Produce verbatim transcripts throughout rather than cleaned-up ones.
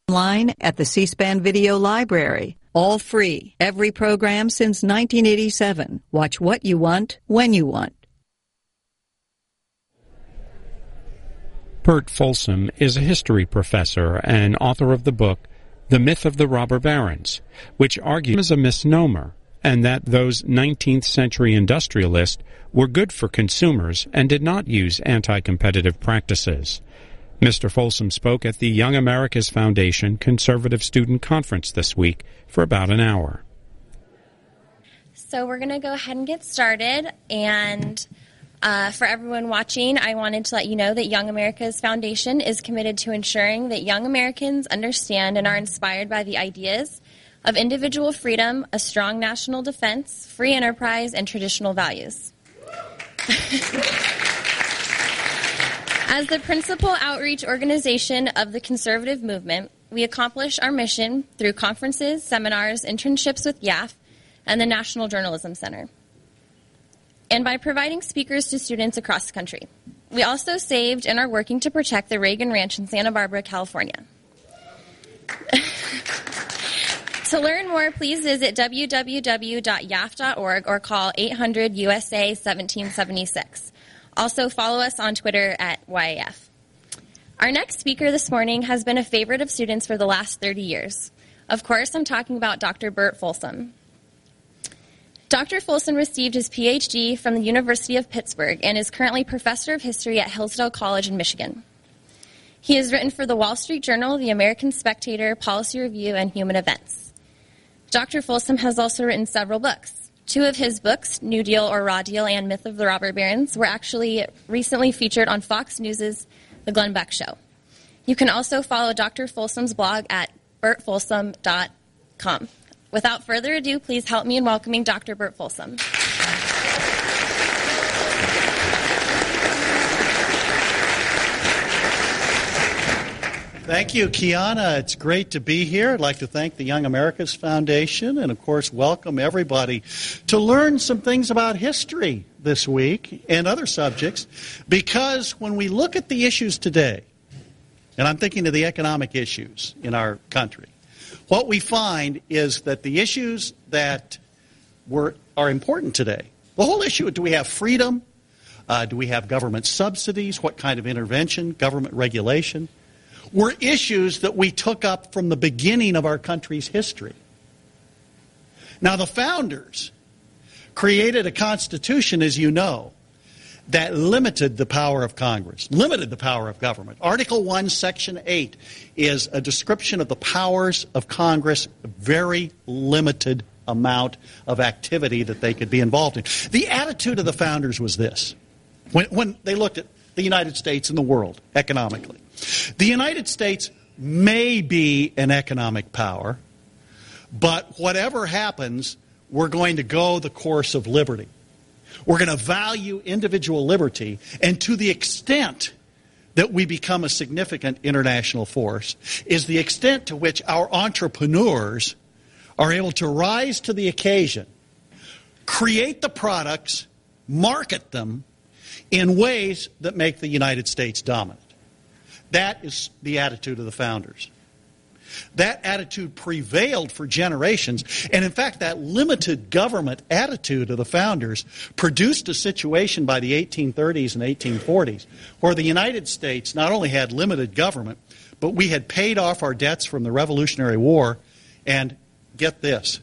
Online at the C-SPAN Video Library. All free. Every program since nineteen eighty-seven. Watch what you want, when you want. Bert Folsom is a history professor and author of the book The Myth of the Robber Barons, which argues as a misnomer and that those nineteenth century industrialists were good for consumers and did not use anti-competitive practices. Mister Folsom spoke at the Young America's Foundation Conservative Student Conference this week for about an hour. So we're going to go ahead and get started, and uh, for everyone watching, I wanted to let you know that Young America's Foundation is committed to ensuring that young Americans understand and are inspired by the ideas of individual freedom, a strong national defense, free enterprise, and traditional values. As the principal outreach organization of the conservative movement, we accomplish our mission through conferences, seminars, internships with Y A F, and the National Journalism Center, and by providing speakers to students across the country. We also saved and are working to protect the Reagan Ranch in Santa Barbara, California. To learn more, please visit w w w dot y a f dot org or call eight hundred U S A seventeen seventy-six. Also, follow us on Twitter at Y A F. Our next speaker this morning has been a favorite of students for the last thirty years. Of course, I'm talking about Doctor Bert Folsom. Doctor Folsom received his P H D from the University of Pittsburgh and is currently professor of history at Hillsdale College in Michigan. He has written for the Wall Street Journal, the American Spectator, Policy Review, and Human Events. Doctor Folsom has also written several books. Two of his books, New Deal or Raw Deal and Myth of the Robber Barons, were actually recently featured on Fox News' The Glenn Beck Show. You can also follow Doctor Folsom's blog at bert folsom dot com. Without further ado, please help me in welcoming Doctor Bert Folsom. Thank you, Kiana. It's great to be here. I'd like to thank the Young America's Foundation and, of course, welcome everybody to learn some things about history this week and other subjects, because when we look at the issues today, and I'm thinking of the economic issues in our country, what we find is that the issues that were, are important today, the whole issue, do we have freedom? Uh, do we have government subsidies? What kind of intervention, government regulation? Were issues that we took up from the beginning of our country's history. Now, the founders created a constitution, as you know, that limited the power of Congress, limited the power of government. Article one, Section eight is a description of the powers of Congress, a very limited amount of activity that they could be involved in. The attitude of the founders was this, when, when they looked at the United States and the world economically. The United States may be an economic power, but whatever happens, we're going to go the course of liberty. We're going to value individual liberty, and to the extent that we become a significant international force is the extent to which our entrepreneurs are able to rise to the occasion, create the products, market them in ways that make the United States dominant. That is the attitude of the founders. That attitude prevailed for generations, and in fact that limited government attitude of the founders produced a situation by the eighteen thirties and eighteen forties where the United States not only had limited government, but we had paid off our debts from the Revolutionary War, and get this,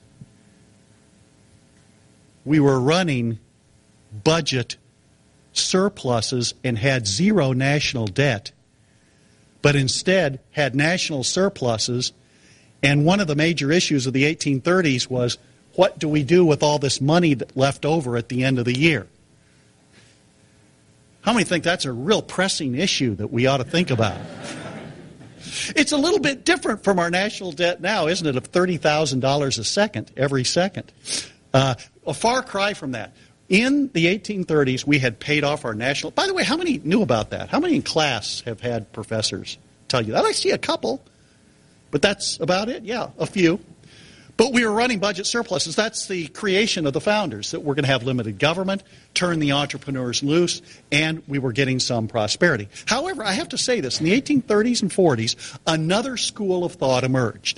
we were running budget surpluses and had zero national debt, but instead had national surpluses. And one of the major issues of the eighteen thirties was, what do we do with all this money that left over at the end of the year? How many think that's a real pressing issue that we ought to think about? It's a little bit different from our national debt now, isn't it, of thirty thousand dollars a second, every second. Uh, a far cry from that. In the eighteen thirties, we had paid off our national... By the way, how many knew about that? How many in class have had professors tell you that? I see a couple, but that's about it. Yeah, a few. But we were running budget surpluses. That's the creation of the founders, that we're going to have limited government, turn the entrepreneurs loose, and we were getting some prosperity. However, I have to say this, in the eighteen thirties and forties, another school of thought emerged.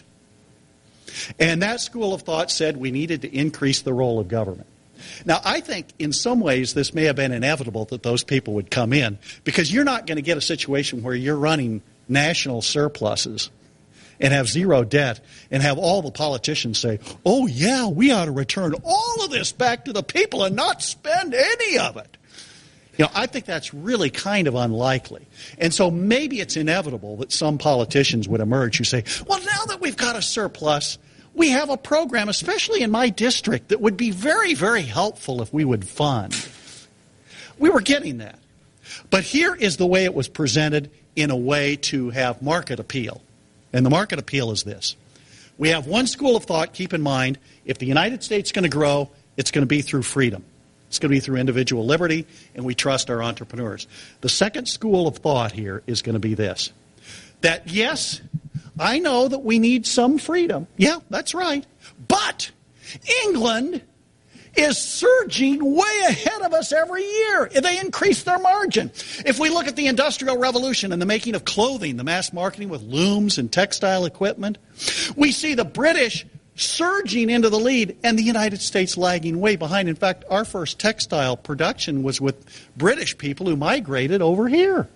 And that school of thought said we needed to increase the role of government. Now, I think in some ways this may have been inevitable that those people would come in, because you're not going to get a situation where you're running national surpluses and have zero debt and have all the politicians say, oh, yeah, we ought to return all of this back to the people and not spend any of it. You know, I think that's really kind of unlikely. And so maybe it's inevitable that some politicians would emerge who say, well, now that we've got a surplus, we have a program, especially in my district, that would be very, very helpful if we would fund. We were getting that. But here is the way it was presented in a way to have market appeal. And the market appeal is this. We have one school of thought, keep in mind, if the United States is going to grow, it's going to be through freedom. It's going to be through individual liberty, and we trust our entrepreneurs. The second school of thought here is going to be this. That, yes, I know that we need some freedom. Yeah, that's right. But England is surging way ahead of us every year. They increase their margin. If we look at the Industrial Revolution and the making of clothing, the mass marketing with looms and textile equipment, we see the British surging into the lead and the United States lagging way behind. In fact, our first textile production was with British people who migrated over here.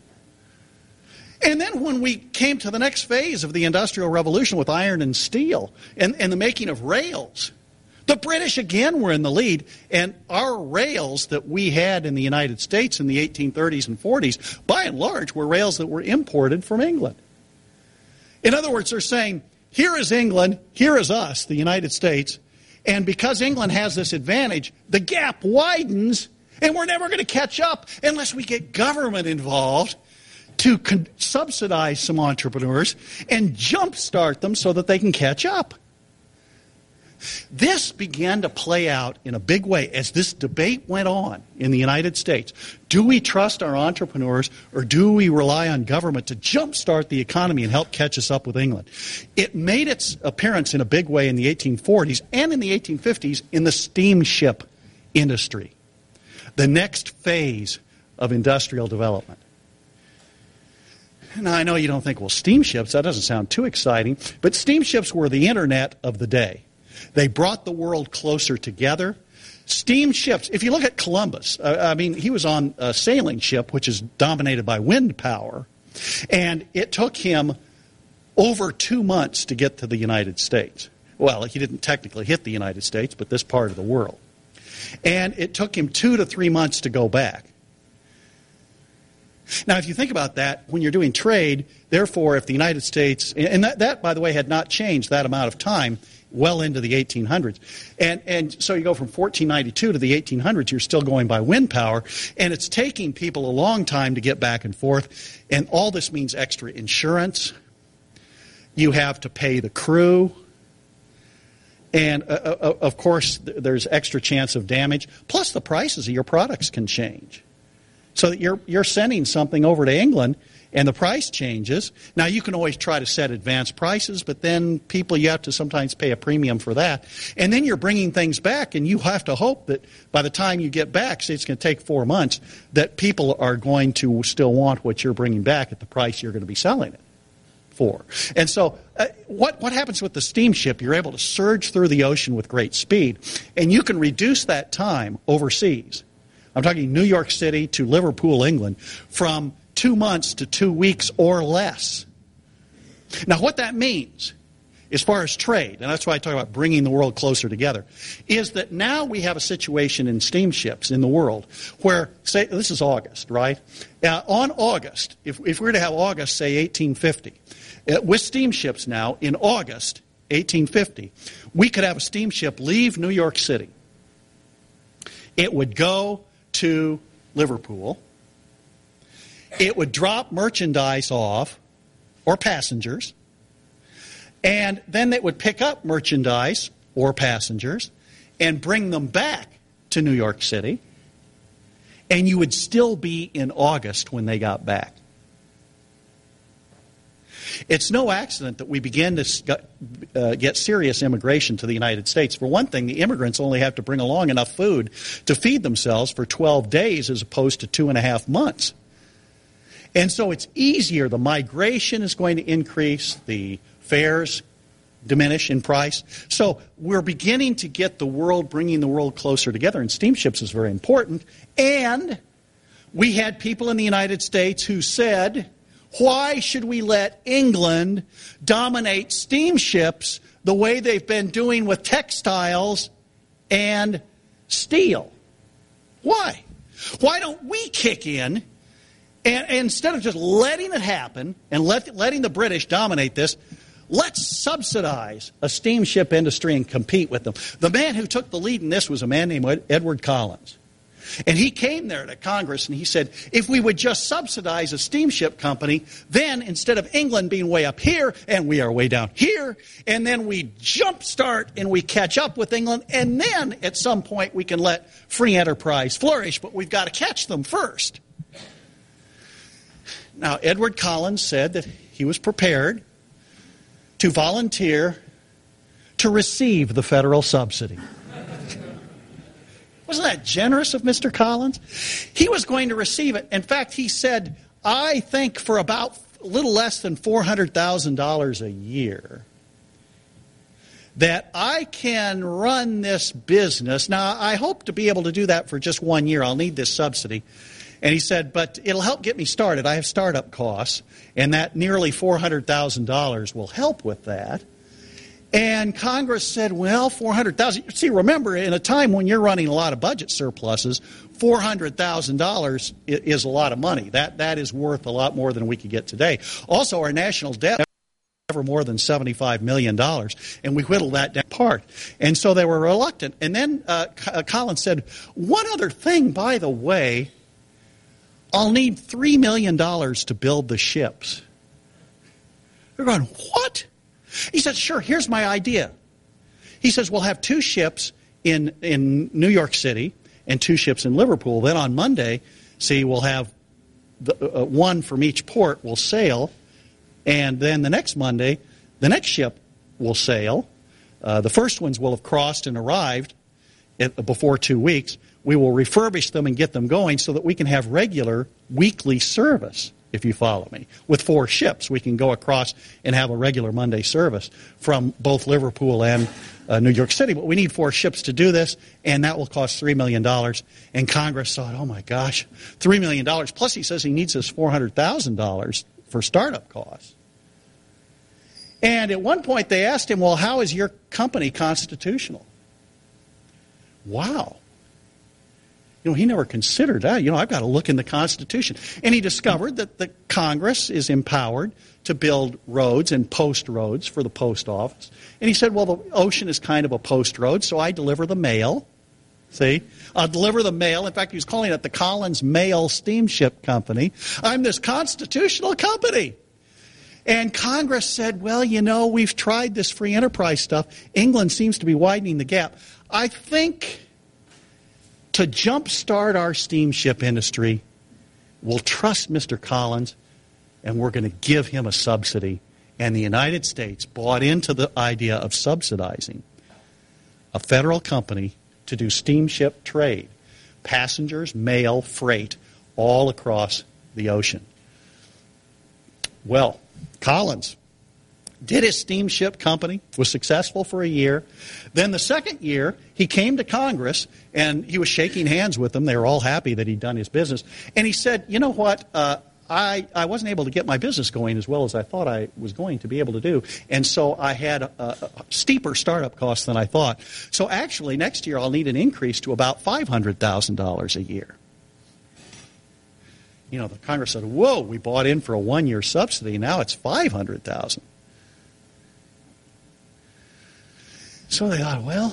And then when we came to the next phase of the Industrial Revolution with iron and steel and, and the making of rails, the British again were in the lead, and our rails that we had in the United States in the eighteen thirties and forties, by and large, were rails that were imported from England. In other words, they're saying, here is England, here is us, the United States, and because England has this advantage, the gap widens, and we're never going to catch up unless we get government involved to con- subsidize some entrepreneurs and jumpstart them so that they can catch up. This began to play out in a big way as this debate went on in the United States. Do we trust our entrepreneurs, or do we rely on government to jumpstart the economy and help catch us up with England? It made its appearance in a big way in the eighteen forties and in the eighteen fifties in the steamship industry, the next phase of industrial development. Now, I know you don't think, well, steamships, that doesn't sound too exciting, but steamships were the internet of the day. They brought the world closer together. Steamships, if you look at Columbus, uh, I mean, he was on a sailing ship, which is dominated by wind power, and it took him over two months to get to the United States. Well, he didn't technically hit the United States, but this part of the world. And it took him two to three months to go back. Now, if you think about that, when you're doing trade, therefore, if the United States, and that, that by the way, had not changed that amount of time, well into the eighteen hundreds. And and so you go from fourteen ninety-two to the eighteen hundreds, you're still going by wind power, and it's taking people a long time to get back and forth, and all this means extra insurance. You have to pay the crew, and uh, uh, of course there's extra chance of damage, plus the prices of your products can change. So that you're you're sending something over to England, and the price changes. Now, you can always try to set advanced prices, but then people, you have to sometimes pay a premium for that. And then you're bringing things back, and you have to hope that by the time you get back, say it's going to take four months, that people are going to still want what you're bringing back at the price you're going to be selling it for. And so uh, what, what happens with the steamship? You're able to surge through the ocean with great speed, and you can reduce that time overseas. I'm talking New York City to Liverpool, England, from two months to two weeks or less. Now, what that means, as far as trade, and that's why I talk about bringing the world closer together, is that now we have a situation in steamships in the world where, say, this is August, right? Uh, on August, if, if we were to have August, say, eighteen fifty, uh, with steamships now, in August eighteen fifty, we could have a steamship leave New York City. It would go to Liverpool. It would drop merchandise off, or passengers, and then it would pick up merchandise or passengers and bring them back to New York City, and you would still be in August when they got back. It's no accident that we begin to uh, get serious immigration to the United States. For one thing, the immigrants only have to bring along enough food to feed themselves for twelve days as opposed to two and a half months. And so it's easier. The migration is going to increase. The fares diminish in price. So we're beginning to get the world, bringing the world closer together. And steamships is very important. And we had people in the United States who said, why should we let England dominate steamships the way they've been doing with textiles and steel? Why? Why don't we kick in and, and instead of just letting it happen and let, letting the British dominate this, let's subsidize a steamship industry and compete with them. The man who took the lead in this was a man named Edward Collins. And he came there to Congress and he said, if we would just subsidize a steamship company, then instead of England being way up here and we are way down here, and then we jumpstart and we catch up with England, and then at some point we can let free enterprise flourish, but we've got to catch them first. Now, Edward Collins said that he was prepared to volunteer to receive the federal subsidy. Wasn't that generous of Mister Collins? He was going to receive it. In fact, he said, I think for about a little less than four hundred thousand dollars a year, that I can run this business. Now, I hope to be able to do that for just one year. I'll need this subsidy. And he said, but it'll help get me started. I have startup costs, and that nearly four hundred thousand dollars will help with that. And Congress said, well, four hundred thousand dollars. See, remember, in a time when you're running a lot of budget surpluses, four hundred thousand dollars is a lot of money. That That is worth a lot more than we could get today. Also, our national debt never more than seventy-five million dollars, and we whittled that down part. And so they were reluctant. And then uh, Collins said, one other thing, by the way, I'll need three million dollars to build the ships. They're going, what? He said, sure, here's my idea. He says, we'll have two ships in, in New York City and two ships in Liverpool. Then on Monday, see, we'll have the, uh, one from each port will sail. And then the next Monday, the next ship will sail. Uh, the first ones will have crossed and arrived at, before two weeks. We will refurbish them and get them going so that we can have regular weekly service, if you follow me. With four ships, we can go across and have a regular Monday service from both Liverpool and uh, New York City. But we need four ships to do this, and that will cost three million dollars. And Congress thought, oh, my gosh, three million dollars. Plus, he says he needs this four hundred thousand dollars for startup costs. And at one point, they asked him, well, how is your company constitutional? Wow. You know, he never considered that. You know, I've got to look in the Constitution. And he discovered that the Congress is empowered to build roads and post roads for the post office. And he said, well, the ocean is kind of a post road, so I deliver the mail. See? I'll deliver the mail. In fact, he was calling it the Collins Mail Steamship Company. I'm this constitutional company. And Congress said, well, you know, we've tried this free enterprise stuff. England seems to be widening the gap. I think to jumpstart our steamship industry, we'll trust Mister Collins, and we're going to give him a subsidy. And the United States bought into the idea of subsidizing a federal company to do steamship trade, passengers, mail, freight, all across the ocean. Well, Collins did his steamship company, was successful for a year. Then the second year, he came to Congress, and he was shaking hands with them. They were all happy that he'd done his business. And he said, you know what, uh, I, I wasn't able to get my business going as well as I thought I was going to be able to do. And so I had a, a steeper startup cost than I thought. So actually, next year, I'll need an increase to about five hundred thousand dollars a year. You know, the Congress said, whoa, we bought in for a one-year subsidy. Now it's five hundred thousand dollars. So they thought, well,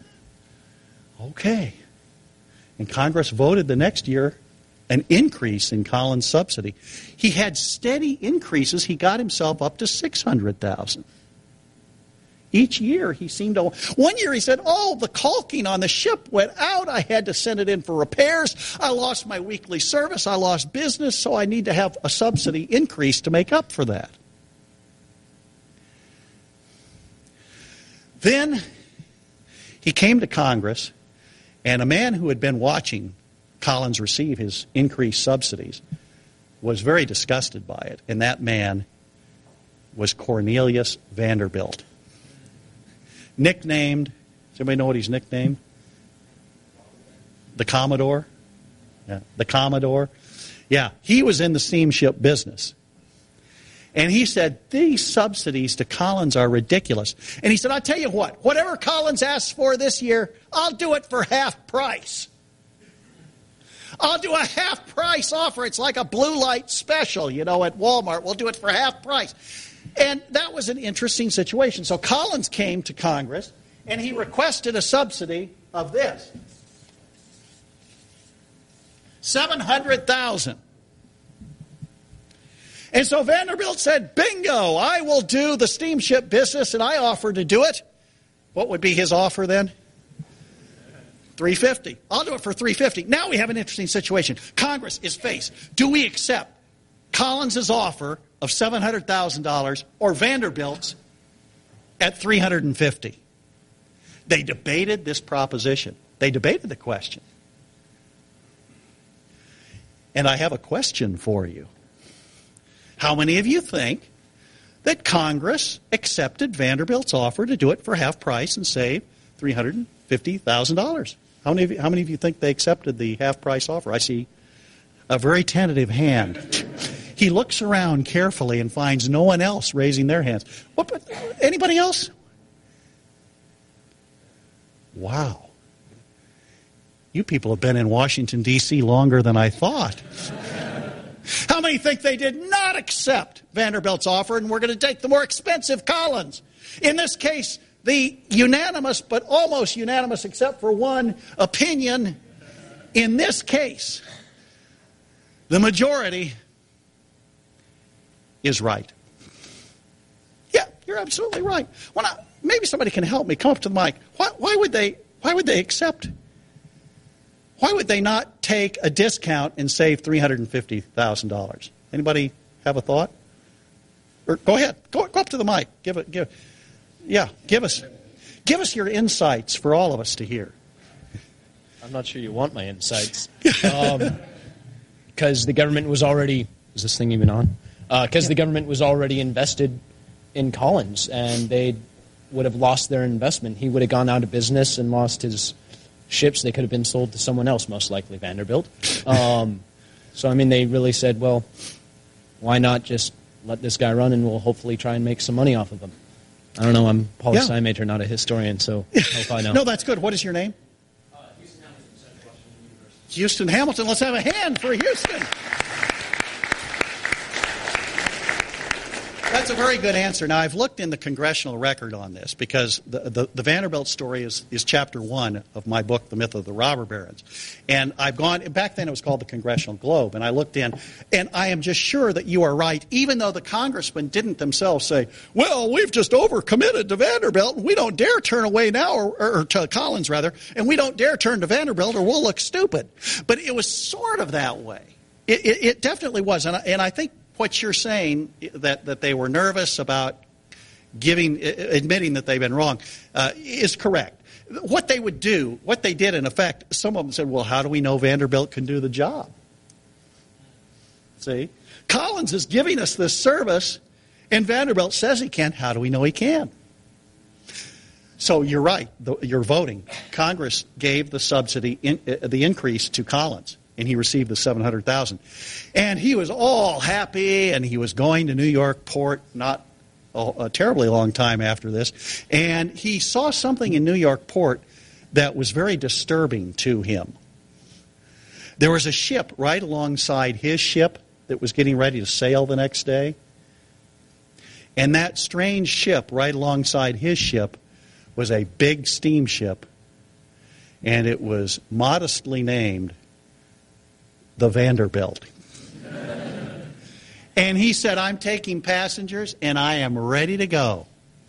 okay. And Congress voted the next year an increase in Collins' subsidy. He had steady increases. He got himself up to six hundred thousand dollars. Each year he seemed to... One year he said, oh, the caulking on the ship went out. I had to send it in for repairs. I lost my weekly service. I lost business, so I need to have a subsidy increase to make up for that. Then he came to Congress, and a man who had been watching Collins receive his increased subsidies was very disgusted by it, and that man was Cornelius Vanderbilt. Nicknamed, does anybody know what he's nicknamed? The Commodore? Yeah, the Commodore. Yeah, he was in the steamship business. And he said, these subsidies to Collins are ridiculous. And he said, I'll tell you what, whatever Collins asks for this year, I'll do it for half price. I'll do a half price offer. It's like a blue light special, you know, at Walmart. We'll do it for half price. And that was an interesting situation. So Collins came to Congress, and he requested a subsidy of this. seven hundred thousand dollars. And so Vanderbilt said, bingo, I will do the steamship business, and I offer to do it. What would be his offer then? three hundred fifty dollars. I'll do it for three hundred fifty dollars. Now we have an interesting situation. Congress is faced. Do we accept Collins' offer of seven hundred thousand dollars or Vanderbilt's at three hundred fifty dollars? They debated this proposition. They debated the question. And I have a question for you. How many of you think that Congress accepted Vanderbilt's offer to do it for half price and save three hundred fifty thousand dollars? How many of you, how many of you think they accepted the half price offer? I see a very tentative hand. He looks around carefully and finds no one else raising their hands. What? But anybody else? Wow. You people have been in Washington, D C longer than I thought. How many think they did not accept Vanderbilt's offer and we're going to take the more expensive Collins? In this case, the unanimous, but almost unanimous except for one opinion, in this case, the majority is right. Yeah, you're absolutely right. Well, now, maybe somebody can help me. Come up to the mic. Why, why would they? Why would they accept? Why would they not take a discount and save three hundred fifty thousand dollars? Anybody have a thought? Or go ahead. Go, go up to the mic. Give it. Give. Yeah. Give us. Give us your insights for all of us to hear. I'm not sure you want my insights, because um, the government was already. Is this thing even on? Because uh, yeah. the government was already invested in Collins, and they would have lost their investment. He would have gone out of business and lost his ships. They could have been sold to someone else, most likely Vanderbilt. Um, so, I mean, they really said, well, why not just let this guy run and we'll hopefully try and make some money off of him. I don't know. I'm a poli-sci yeah. major, not a historian, so I hope I know. No, that's good. What is your name? Uh, Houston Hamilton, Central Washington University. Houston Hamilton. Let's have a hand for Houston. That's a very good answer. Now, I've looked in the congressional record on this because the, the, the Vanderbilt story is, is chapter one of my book, The Myth of the Robber Barons. And I've gone, back then it was called the Congressional Globe, and I looked in, and I am just sure that you are right, even though the congressmen didn't themselves say, well, we've just overcommitted to Vanderbilt, and we don't dare turn away now, or, or, or to Collins, rather, and we don't dare turn to Vanderbilt or we'll look stupid. But it was sort of that way. It, it, it definitely was, and I, and I think what you're saying, that, that they were nervous about giving, admitting that they've been wrong, uh, is correct. What they would do, what they did in effect, some of them said, well, how do we know Vanderbilt can do the job? See? Collins is giving us this service, and Vanderbilt says he can. How do we know he can? So you're right. The, you're voting. Congress gave the subsidy, in, uh, the increase to Collins, and he received the seven hundred thousand dollars. And he was all happy, and he was going to New York Port not a, a terribly long time after this. And he saw something in New York Port that was very disturbing to him. There was a ship right alongside his ship that was getting ready to sail the next day. And that strange ship right alongside his ship was a big steamship, and it was modestly named the Vanderbilt. And he said, I'm taking passengers, and I am ready to go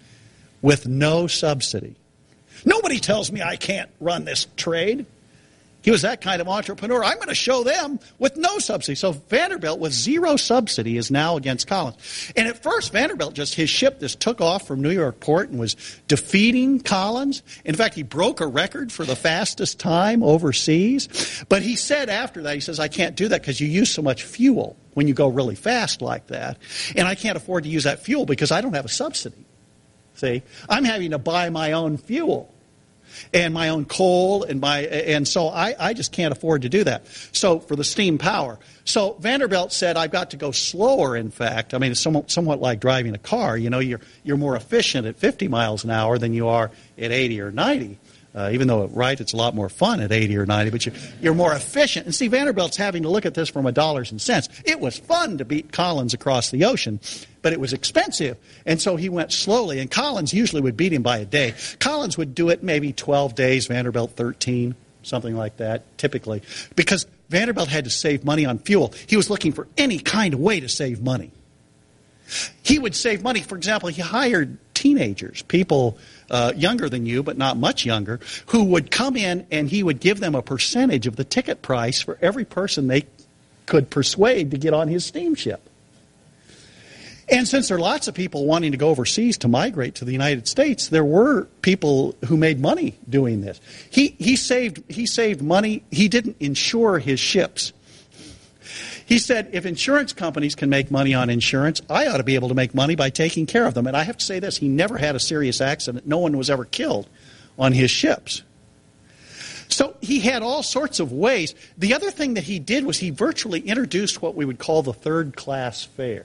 with no subsidy. Nobody tells me I can't run this trade. He was that kind of entrepreneur. I'm going to show them with no subsidy. So Vanderbilt with zero subsidy is now against Collins. And at first, Vanderbilt just, his ship just took off from New York port and was defeating Collins. In fact, he broke a record for the fastest time overseas. But he said after that, he says, I can't do that because you use so much fuel when you go really fast like that. And I can't afford to use that fuel because I don't have a subsidy. See, I'm having to buy my own fuel and my own coal, and my and so I, I just can't afford to do that. So for the steam power. So Vanderbilt said, I've got to go slower, in fact. I mean, it's somewhat, somewhat like driving a car. You know, you're, you're more efficient at fifty miles an hour than you are at eighty or ninety. Uh, even though, right, it's a lot more fun at eighty or ninety, but you, you're more efficient. And see, Vanderbilt's having to look at this from a dollars and cents. It was fun to beat Collins across the ocean, but it was expensive. And so he went slowly, and Collins usually would beat him by a day. Collins would do it maybe twelve days, Vanderbilt thirteen, something like that, typically, because Vanderbilt had to save money on fuel. He was looking for any kind of way to save money. He would save money. For example, he hired teenagers, people uh, younger than you, but not much younger, who would come in and he would give them a percentage of the ticket price for every person they could persuade to get on his steamship. And since there are lots of people wanting to go overseas to migrate to the United States, there were people who made money doing this. He, he saved, he saved money. He didn't insure his ships. He said, if insurance companies can make money on insurance, I ought to be able to make money by taking care of them. And I have to say this, he never had a serious accident. No one was ever killed on his ships. So he had all sorts of ways. The other thing that he did was he virtually introduced what we would call the third-class fare.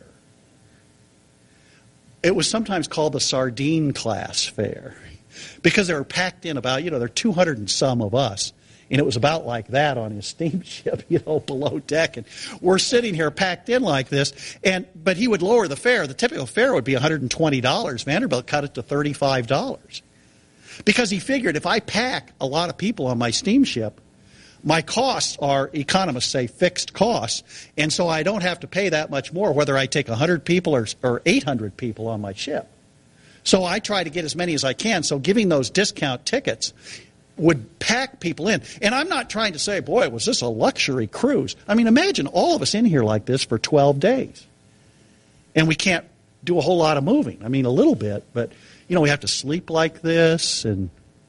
It was sometimes called the sardine class fare because they were packed in about, you know, there are two hundred and some of us. And it was about like that on his steamship, you know, below deck. And we're sitting here packed in like this. And but he would lower the fare. The typical fare would be one hundred twenty dollars. Vanderbilt cut it to thirty-five dollars. Because he figured if I pack a lot of people on my steamship, my costs are, economists say, fixed costs. And so I don't have to pay that much more whether I take one hundred people or, or eight hundred people on my ship. So I try to get as many as I can. So giving those discount tickets would pack people in. And I'm not trying to say, boy, was this a luxury cruise. I mean, imagine all of us in here like this for twelve days. And we can't do a whole lot of moving. I mean, a little bit, but, you know, we have to sleep like this. And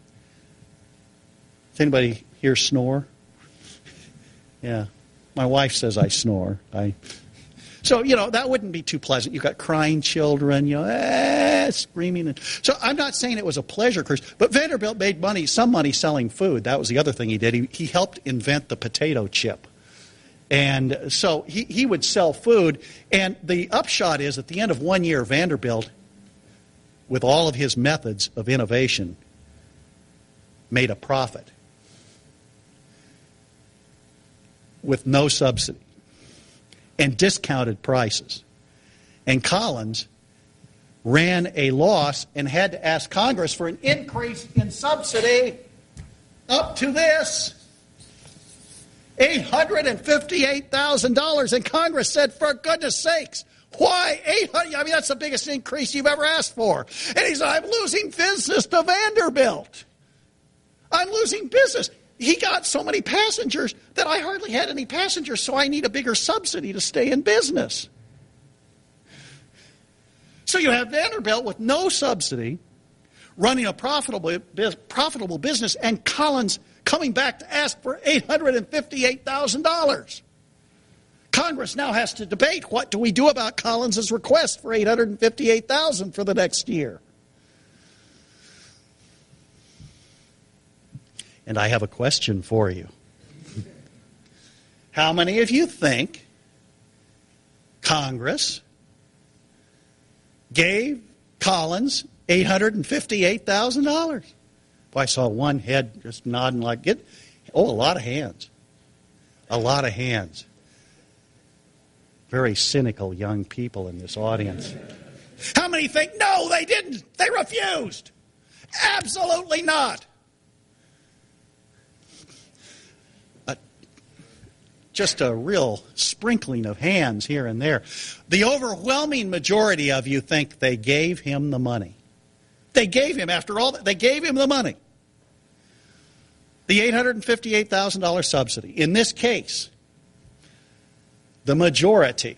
does anybody here snore? Yeah. My wife says I snore. I... So, you know, that wouldn't be too pleasant. You've got crying children, you know, eh, screaming. And so I'm not saying it was a pleasure cruise, but Vanderbilt made money, some money selling food. That was the other thing he did. He, he helped invent the potato chip. And so he, he would sell food. And the upshot is at the end of one year, Vanderbilt, with all of his methods of innovation, made a profit with no subsidy and discounted prices. And Collins ran a loss and had to ask Congress for an increase in subsidy up to this, eight hundred fifty-eight thousand dollars. And Congress said, for goodness sakes, why eight hundred? I mean, that's the biggest increase you've ever asked for. And he said, I'm losing business to Vanderbilt. I'm losing business. He got so many passengers that I hardly had any passengers, so I need a bigger subsidy to stay in business. So you have Vanderbilt with no subsidy, running a profitable, profitable business, and Collins coming back to ask for eight hundred fifty-eight thousand dollars. Congress now has to debate, what do we do about Collins' request for eight hundred fifty-eight thousand dollars for the next year? And I have a question for you. How many of you think Congress gave Collins eight hundred fifty-eight thousand dollars? Well, I saw one head just nodding like it. Oh, a lot of hands. A lot of hands. Very cynical young people in this audience. How many think, no, they didn't. They refused. Absolutely not. Just a real sprinkling of hands here and there. The overwhelming majority of you think they gave him the money. They gave him, after all, they gave him the money. The eight hundred fifty-eight thousand dollars subsidy. In this case, the majority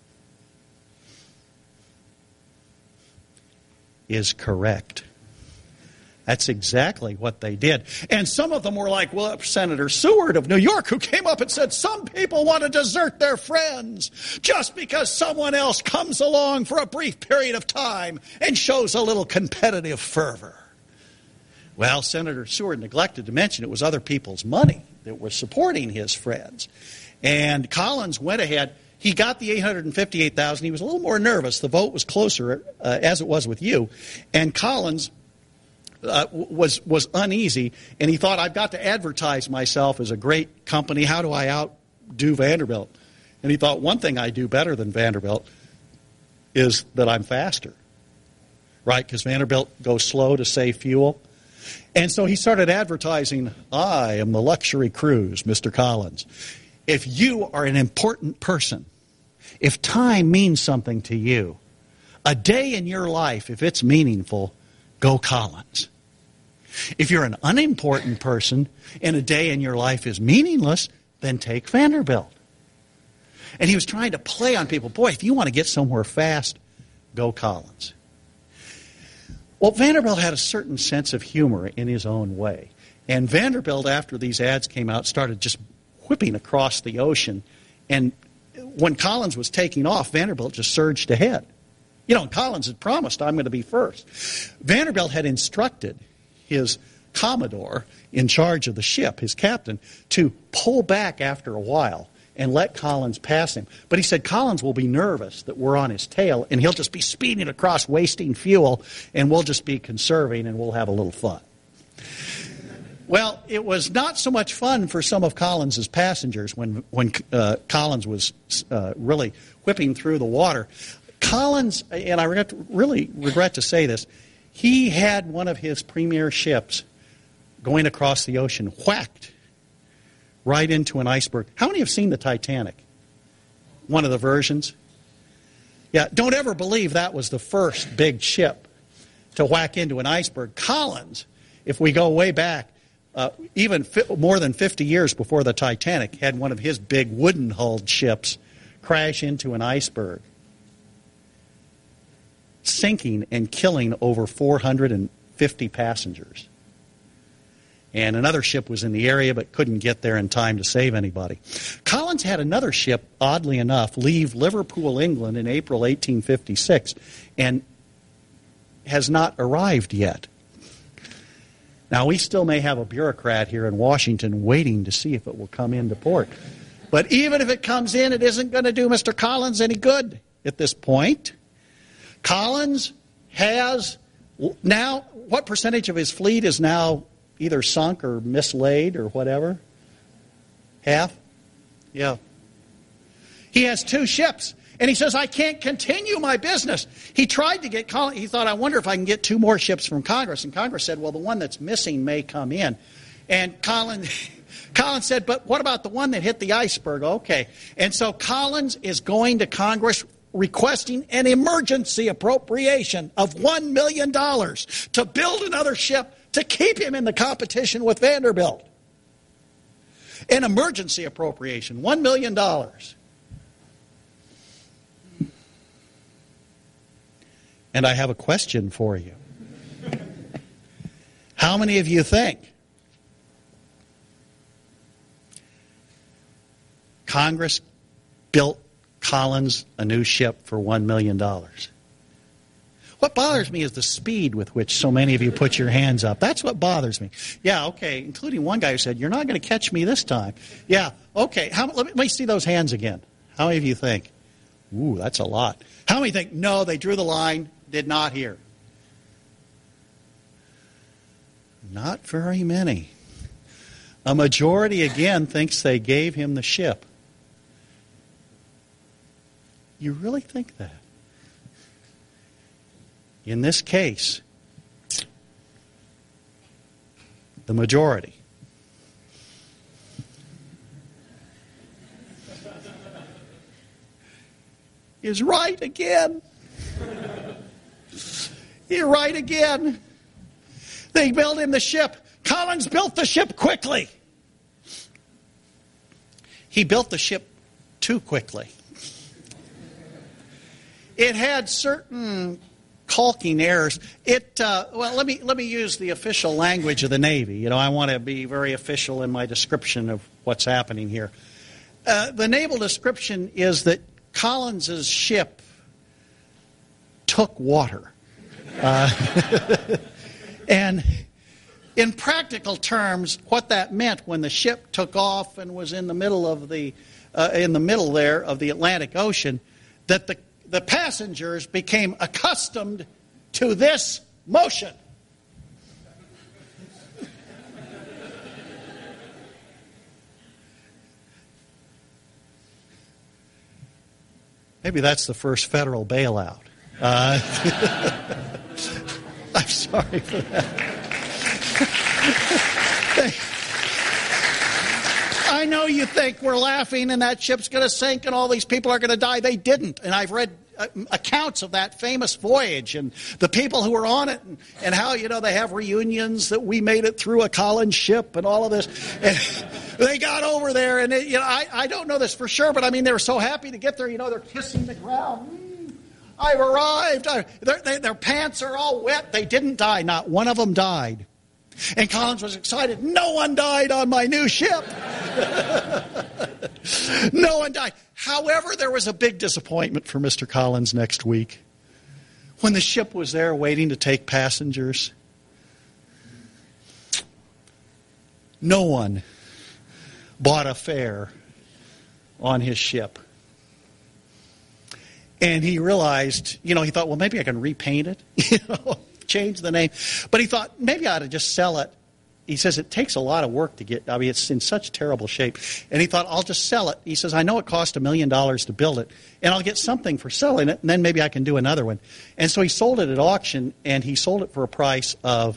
is correct. That's exactly what they did. And some of them were like, well, Senator Seward of New York, who came up and said, some people want to desert their friends just because someone else comes along for a brief period of time and shows a little competitive fervor. Well, Senator Seward neglected to mention it was other people's money that was supporting his friends. And Collins went ahead. He got the eight hundred fifty-eight thousand dollars. He was a little more nervous. The vote was closer, uh, as it was with you. And Collins uh, was was uneasy, and he thought, I've got to advertise myself as a great company. How do I outdo Vanderbilt? And he thought, one thing I do better than Vanderbilt is that I'm faster, right? Because Vanderbilt goes slow to save fuel. And so he started advertising, I am the luxury cruise, Mister Collins. If you are an important person, if time means something to you, a day in your life, if it's meaningful, go Collins. If you're an unimportant person and a day in your life is meaningless, then take Vanderbilt. And he was trying to play on people. Boy, if you want to get somewhere fast, go Collins. Well, Vanderbilt had a certain sense of humor in his own way. And Vanderbilt, after these ads came out, started just whipping across the ocean. And when Collins was taking off, Vanderbilt just surged ahead. You know, Collins had promised, I'm going to be first. Vanderbilt had instructed his commodore in charge of the ship, his captain, to pull back after a while and let Collins pass him. But he said Collins will be nervous that we're on his tail, and he'll just be speeding across, wasting fuel, and we'll just be conserving, and we'll have a little fun. Well, it was not so much fun for some of Collins's passengers when, when uh, Collins was uh, really whipping through the water. Collins, and I regret to, really regret to say this, he had one of his premier ships going across the ocean whacked right into an iceberg. How many have seen the Titanic? One of the versions? Yeah, don't ever believe that was the first big ship to whack into an iceberg. Collins, if we go way back, uh, even fi- more than fifty years before the Titanic, had one of his big wooden-hulled ships crash into an iceberg, sinking and killing over four hundred fifty passengers. And another ship was in the area but couldn't get there in time to save anybody. Collins had another ship, oddly enough, leave Liverpool, England in April eighteen fifty-six and has not arrived yet. Now, we still may have a bureaucrat here in Washington waiting to see if it will come into port. But even if it comes in, it isn't going to do Mister Collins any good at this point. Collins has now, what percentage of his fleet is now either sunk or mislaid or whatever? Half? Yeah. He has two ships. And he says, I can't continue my business. He tried to get, Collins, he thought, I wonder if I can get two more ships from Congress. And Congress said, well, the one that's missing may come in. And Collins, Collins said, but what about the one that hit the iceberg? Okay. And so Collins is going to Congress requesting an emergency appropriation of one million dollars to build another ship to keep him in the competition with Vanderbilt. An emergency appropriation, one million dollars. And I have a question for you. How many of you think Congress built Collins a new ship for one million dollars? What bothers me is the speed with which so many of you put your hands up. That's what bothers me. Yeah, okay, including one guy who said, you're not going to catch me this time. Yeah, okay, How, let, me, let me see those hands again. How many of you think? Ooh, that's a lot. How many think, no, they drew the line, did not hear? Not very many. A majority, again, thinks they gave him the ship. You really think that? In this case, the majority is right again. You're right again. They built him the ship Collins built the ship quickly. He built the ship too quickly. It had certain caulking errors. It uh, well, let me let me use the official language of the Navy. You know, I want to be very official in my description of what's happening here. Uh, the naval description is that Collins's ship took water, uh, and in practical terms, what that meant when the ship took off and was in the middle of the uh, in the middle there of the Atlantic Ocean, that the the passengers became accustomed to this motion. Maybe that's the first federal bailout. Uh, I'm sorry for that. I know you think we're laughing and that ship's going to sink and all these people are going to die. They didn't. And I've read uh, accounts of that famous voyage and the people who were on it and, and how, you know, they have reunions that we made it through a Collins ship and all of this. And they got over there and, it, you know, I, I don't know this for sure, but I mean, they were so happy to get there. You know, they're kissing the ground. Mm, I've arrived. I, they, their pants are all wet. They didn't die. Not one of them died. And Collins was excited. No one died on my new ship. No one died. However, there was a big disappointment for Mister Collins next week. When the ship was there waiting to take passengers, no one bought a fare on his ship. And he realized, you know, he thought, well, maybe I can repaint it, you know, change the name. But he thought, maybe I ought to just sell it. He says it takes a lot of work to get, I mean, it's in such terrible shape. And he thought, I'll just sell it. He says, I know it cost a million dollars to build it, and I'll get something for selling it, and then maybe I can do another one. And so he sold it at auction, and he sold it for a price of,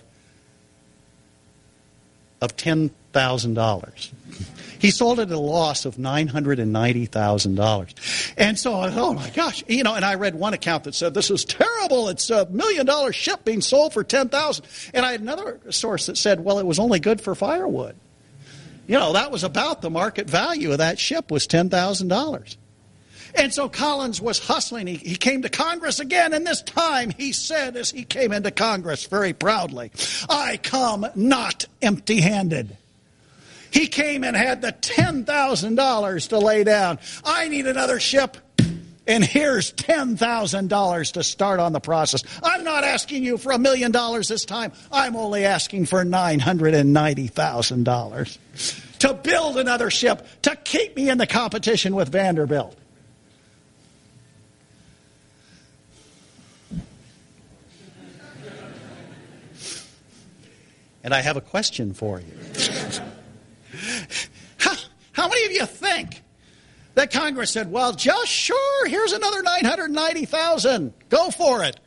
of ten thousand dollars. He sold it at a loss of nine hundred ninety thousand dollars. And so, oh my gosh, you know, and I read one account that said, this is terrible. It's a million dollar ship being sold for ten thousand dollars. And I had another source that said, well, it was only good for firewood. You know, that was about the market value of that ship was ten thousand dollars. And so Collins was hustling. He, he came to Congress again, and this time he said as he came into Congress very proudly, I come not empty-handed. He came and had the ten thousand dollars to lay down. I need another ship, and here's ten thousand dollars to start on the process. I'm not asking you for a million dollars this time. I'm only asking for nine hundred ninety thousand dollars to build another ship to keep me in the competition with Vanderbilt. And I have a question for you. How, how many of you think that Congress said, well, just sure, here's another nine hundred ninety thousand dollars. Go for it.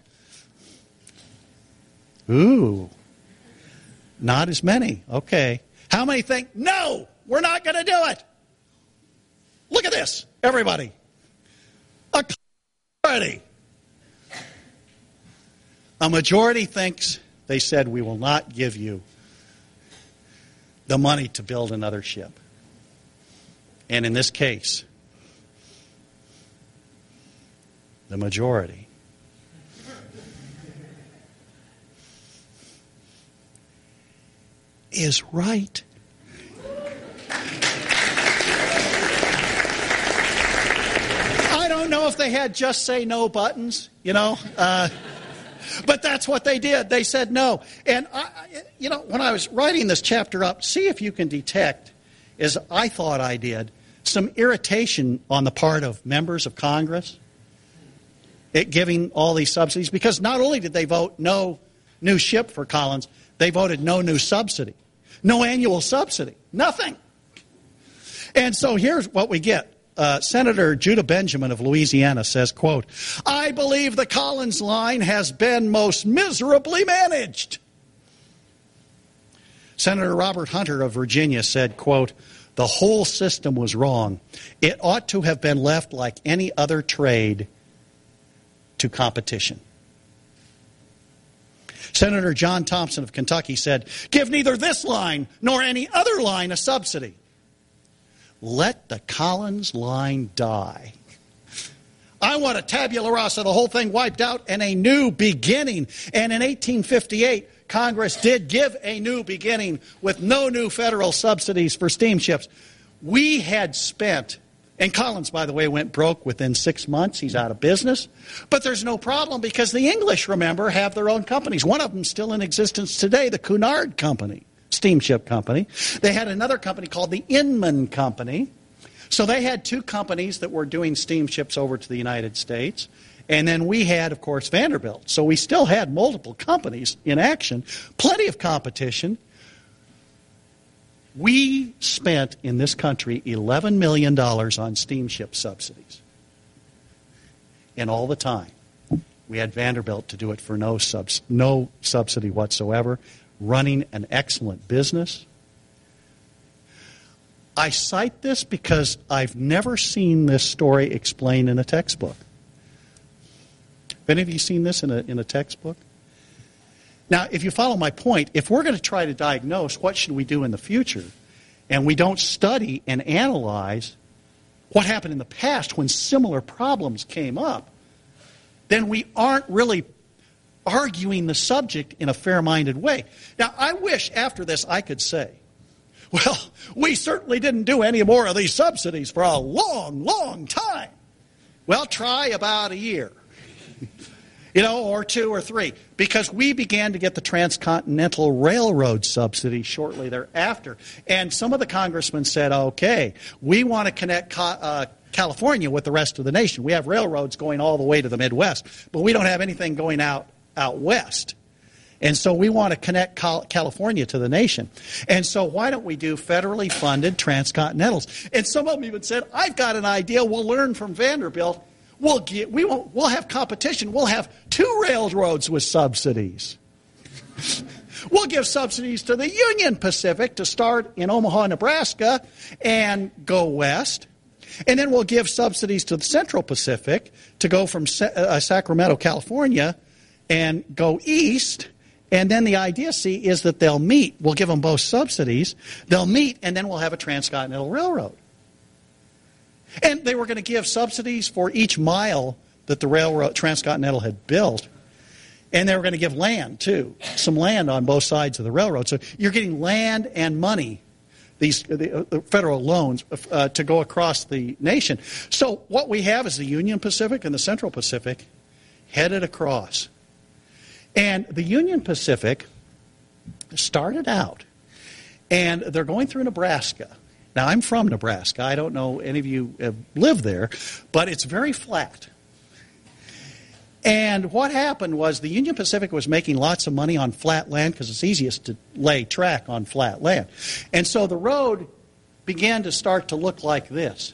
Ooh, not as many. Okay. How many think, no, we're not going to do it? Look at this, everybody. A majority. A majority thinks, they said, we will not give you the money to build another ship. And in this case, the majority is right. I don't know if they had just say no buttons, you know. Uh, But that's what they did. They said no. And, I, you know, when I was writing this chapter up, see if you can detect, as I thought I did, some irritation on the part of members of Congress at giving all these subsidies. Because not only did they vote no new ship for Collins, they voted no new subsidy. No annual subsidy. Nothing. And so here's what we get. Uh, Senator Judah Benjamin of Louisiana says, quote, I believe the Collins line has been most miserably managed. Senator Robert Hunter of Virginia said, quote, the whole system was wrong. It ought to have been left like any other trade to competition. Senator John Thompson of Kentucky said, "Give neither this line nor any other line a subsidy. Let the Collins line die. I want a tabula rasa, the whole thing wiped out, and a new beginning." And in eighteen fifty-eight, Congress did give a new beginning with no new federal subsidies for steamships. We had spent, and Collins, by the way, went broke within six months. He's out of business. But there's no problem because the English, remember, have their own companies. One of them still in existence today, the Cunard Company, steamship company. They had another company called the Inman Company. So they had two companies that were doing steamships over to the United States. And then we had, of course, Vanderbilt. So we still had multiple companies in action, plenty of competition. We spent in this country eleven million dollars on steamship subsidies. And all the time, we had Vanderbilt to do it for no, subs- no subsidy whatsoever, running an excellent business. I cite this because I've never seen this story explained in a textbook. Have any of you seen this in a, in a textbook? Now, if you follow my point, if we're going to try to diagnose what should we do in the future, and we don't study and analyze what happened in the past when similar problems came up, then we aren't really arguing the subject in a fair-minded way. Now, I wish after this I could say, well, we certainly didn't do any more of these subsidies for a long, long time. Well, try about a year, you know, or two or three, because we began to get the Transcontinental Railroad subsidy shortly thereafter. And some of the congressmen said, okay, we want to connect uh, California with the rest of the nation. We have railroads going all the way to the Midwest, but we don't have anything going out, out west. And so we want to connect California to the nation. And so why don't we do federally funded transcontinentals? And some of them even said, I've got an idea. We'll learn from Vanderbilt. We'll get, we won't, we'll have competition. We'll have two railroads with subsidies. We'll give subsidies to the Union Pacific to start in Omaha, Nebraska, and go west. And then we'll give subsidies to the Central Pacific to go from uh, Sacramento, California, and go east. And then the idea, see, is that they'll meet. We'll give them both subsidies. They'll meet, and then we'll have a transcontinental railroad. And they were going to give subsidies for each mile that the railroad transcontinental had built. And they were going to give land, too, some land on both sides of the railroad. So you're getting land and money, these the, uh, federal loans, uh, to go across the nation. So what we have is the Union Pacific and the Central Pacific headed across. And the Union Pacific started out, and they're going through Nebraska. Now, I'm from Nebraska. I don't know any of you have lived there, but it's very flat. And what happened was the Union Pacific was making lots of money on flat land because it's easiest to lay track on flat land. And so the road began to start to look like this.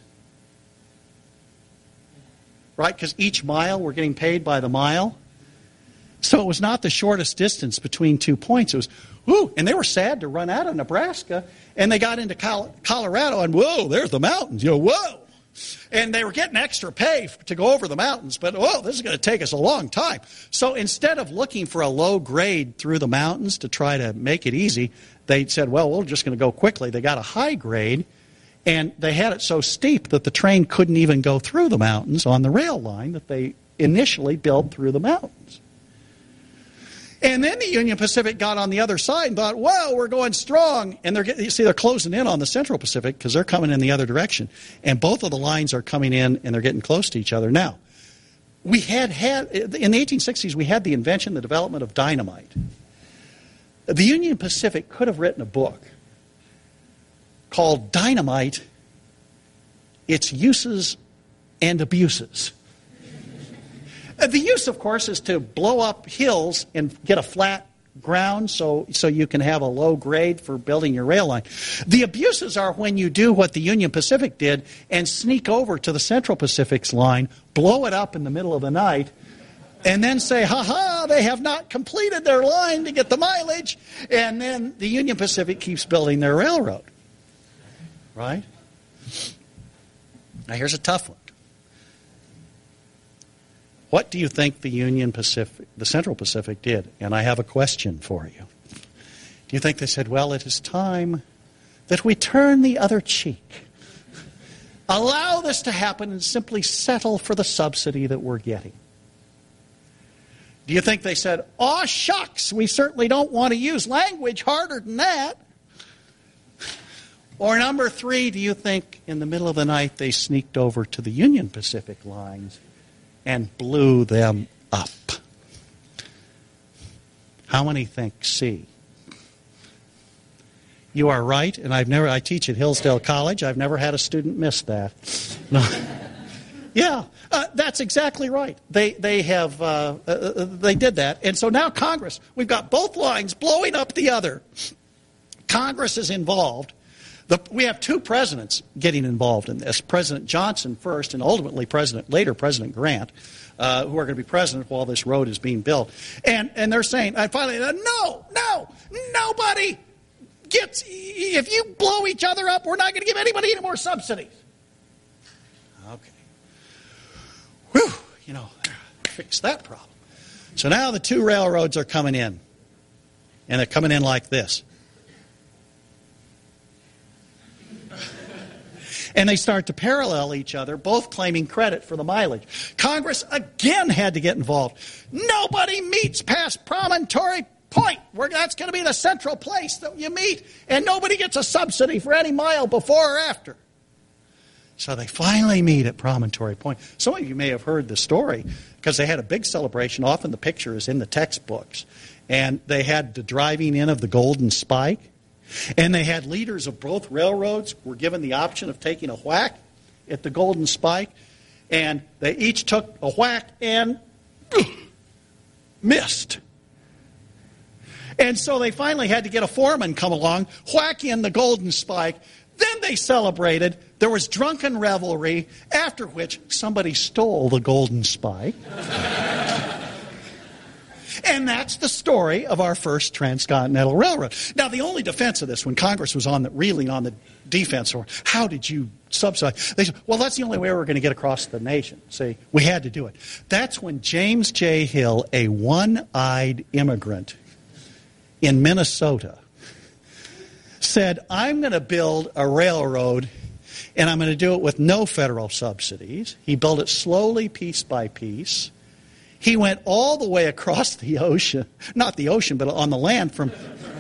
Right? Because each mile, we're getting paid by the mile. So it was not the shortest distance between two points. It was, whoo, and they were sad to run out of Nebraska, and they got into Col- Colorado, and whoa, there's the mountains. You know, whoa. And they were getting extra pay to go over the mountains, but, whoa, this is going to take us a long time. So instead of looking for a low grade through the mountains to try to make it easy, they said, well, we're just going to go quickly. They got a high grade, and they had it so steep that the train couldn't even go through the mountains on the rail line that they initially built through the mountains. And then the Union Pacific got on the other side and thought, well, we're going strong. And they're getting, you see, they're closing in on the Central Pacific because they're coming in the other direction. And both of the lines are coming in and they're getting close to each other. Now, we had had, in the eighteen sixties, we had the invention, the development of dynamite. The Union Pacific could have written a book called Dynamite, Its Uses and Abuses. The use, of course, is to blow up hills and get a flat ground so, so you can have a low grade for building your rail line. The abuses are when you do what the Union Pacific did and sneak over to the Central Pacific's line, blow it up in the middle of the night, and then say, ha-ha, they have not completed their line to get the mileage, and then the Union Pacific keeps building their railroad. Right? Now here's a tough one. What do you think the Union Pacific, the Central Pacific did? And I have a question for you. Do you think they said, well, it is time that we turn the other cheek, allow this to happen, and simply settle for the subsidy that we're getting? Do you think they said, aw, shucks, we certainly don't want to use language harder than that? Or number three, do you think in the middle of the night they sneaked over to the Union Pacific lines and blew them up? How many think C? You are right, and I've never. I teach at Hillsdale College. I've never had a student miss that. No. Yeah, uh, that's exactly right. They they have uh, uh, they did that, and so now Congress. We've got both lines blowing up the other. Congress is involved. The, we have two presidents getting involved in this. President Johnson first, and ultimately President later President Grant, uh, who are going to be president while this road is being built. And and they're saying, and finally, uh, no, no, nobody gets. If you blow each other up, we're not going to give anybody any more subsidies. Okay. Whew, you know, fix that problem. So now the two railroads are coming in, and they're coming in like this. And they start to parallel each other, both claiming credit for the mileage. Congress again had to get involved. Nobody meets past Promontory Point. Where that's going to be the central place that you meet. And nobody gets a subsidy for any mile before or after. So they finally meet at Promontory Point. Some of you may have heard the story because they had a big celebration. Often the picture is in the textbooks. And they had the driving in of the Golden Spike. And they had leaders of both railroads were given the option of taking a whack at the Golden Spike. And they each took a whack and ugh, missed. And so they finally had to get a foreman come along, whack in the Golden Spike. Then they celebrated. There was drunken revelry, after which somebody stole the Golden Spike. And that's the story of our first transcontinental railroad. Now, the only defense of this, when Congress was on the, reeling on the defense, or how did you subsidize? They said, well, that's the only way we're going to get across the nation. See, we had to do it. That's when James J. Hill, a one-eyed immigrant in Minnesota, said, I'm going to build a railroad, and I'm going to do it with no federal subsidies. He built it slowly, piece by piece. He went all the way across the ocean, not the ocean, but on the land from...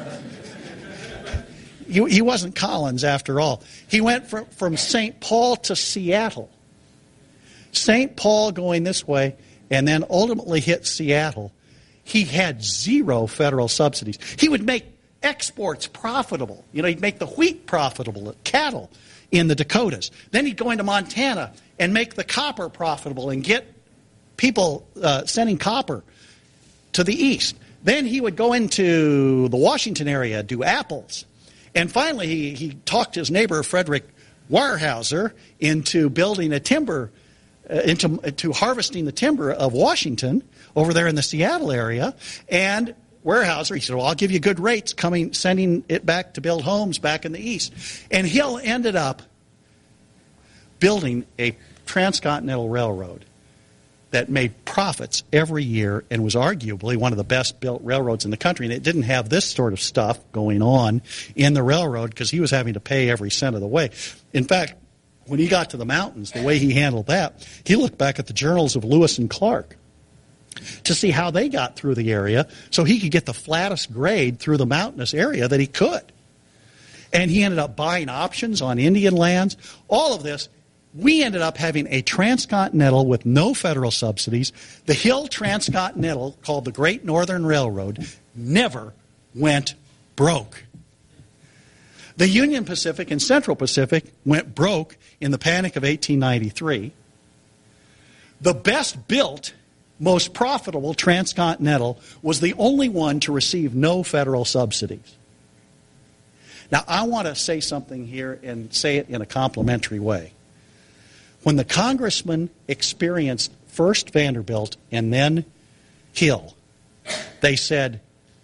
he, he wasn't Collins after all. He went from, from Saint Paul to Seattle. Saint Paul going this way, and then ultimately hit Seattle. He had zero federal subsidies. He would make exports profitable. You know, he'd make the wheat profitable, cattle in the Dakotas. Then he'd go into Montana and make the copper profitable and get people uh, sending copper to the east. Then he would go into the Washington area, do apples. And finally, he, he talked his neighbor, Frederick Weyerhaeuser, into building a timber, uh, into, into harvesting the timber of Washington over there in the Seattle area. And Weyerhaeuser, he said, well, I'll give you good rates coming, sending it back to build homes back in the east. And Hill ended up building a transcontinental railroad that made profits every year and was arguably one of the best built railroads in the country. And it didn't have this sort of stuff going on in the railroad because he was having to pay every cent of the way. In fact, when he got to the mountains, the way he handled that, he looked back at the journals of Lewis and Clark to see how they got through the area so he could get the flattest grade through the mountainous area that he could. And he ended up buying options on Indian lands. All of this. We ended up having a transcontinental with no federal subsidies. The Hill Transcontinental, called the Great Northern Railroad, never went broke. The Union Pacific and Central Pacific went broke in the Panic of eighteen ninety-three. The best built, most profitable transcontinental was the only one to receive no federal subsidies. Now, I want to say something here and say it in a complimentary way. When the congressman experienced first Vanderbilt and then Hill, they said,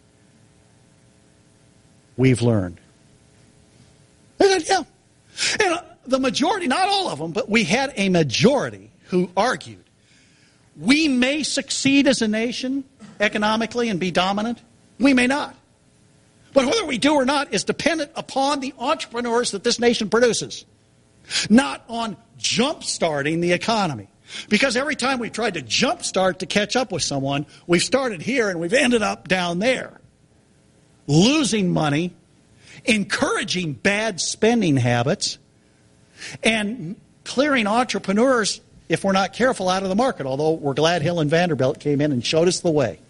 we've learned. They said, yeah. And the majority, not all of them, but we had a majority who argued, We may succeed as a nation economically and be dominant. We may not. But whether we do or not is dependent upon the entrepreneurs that this nation produces, not on jump-starting the economy. Because every time we've tried to jump-start to catch up with someone, we've started here and we've ended up down there, losing money, encouraging bad spending habits, and clearing entrepreneurs, if we're not careful, out of the market, although we're glad Hill and Vanderbilt came in and showed us the way.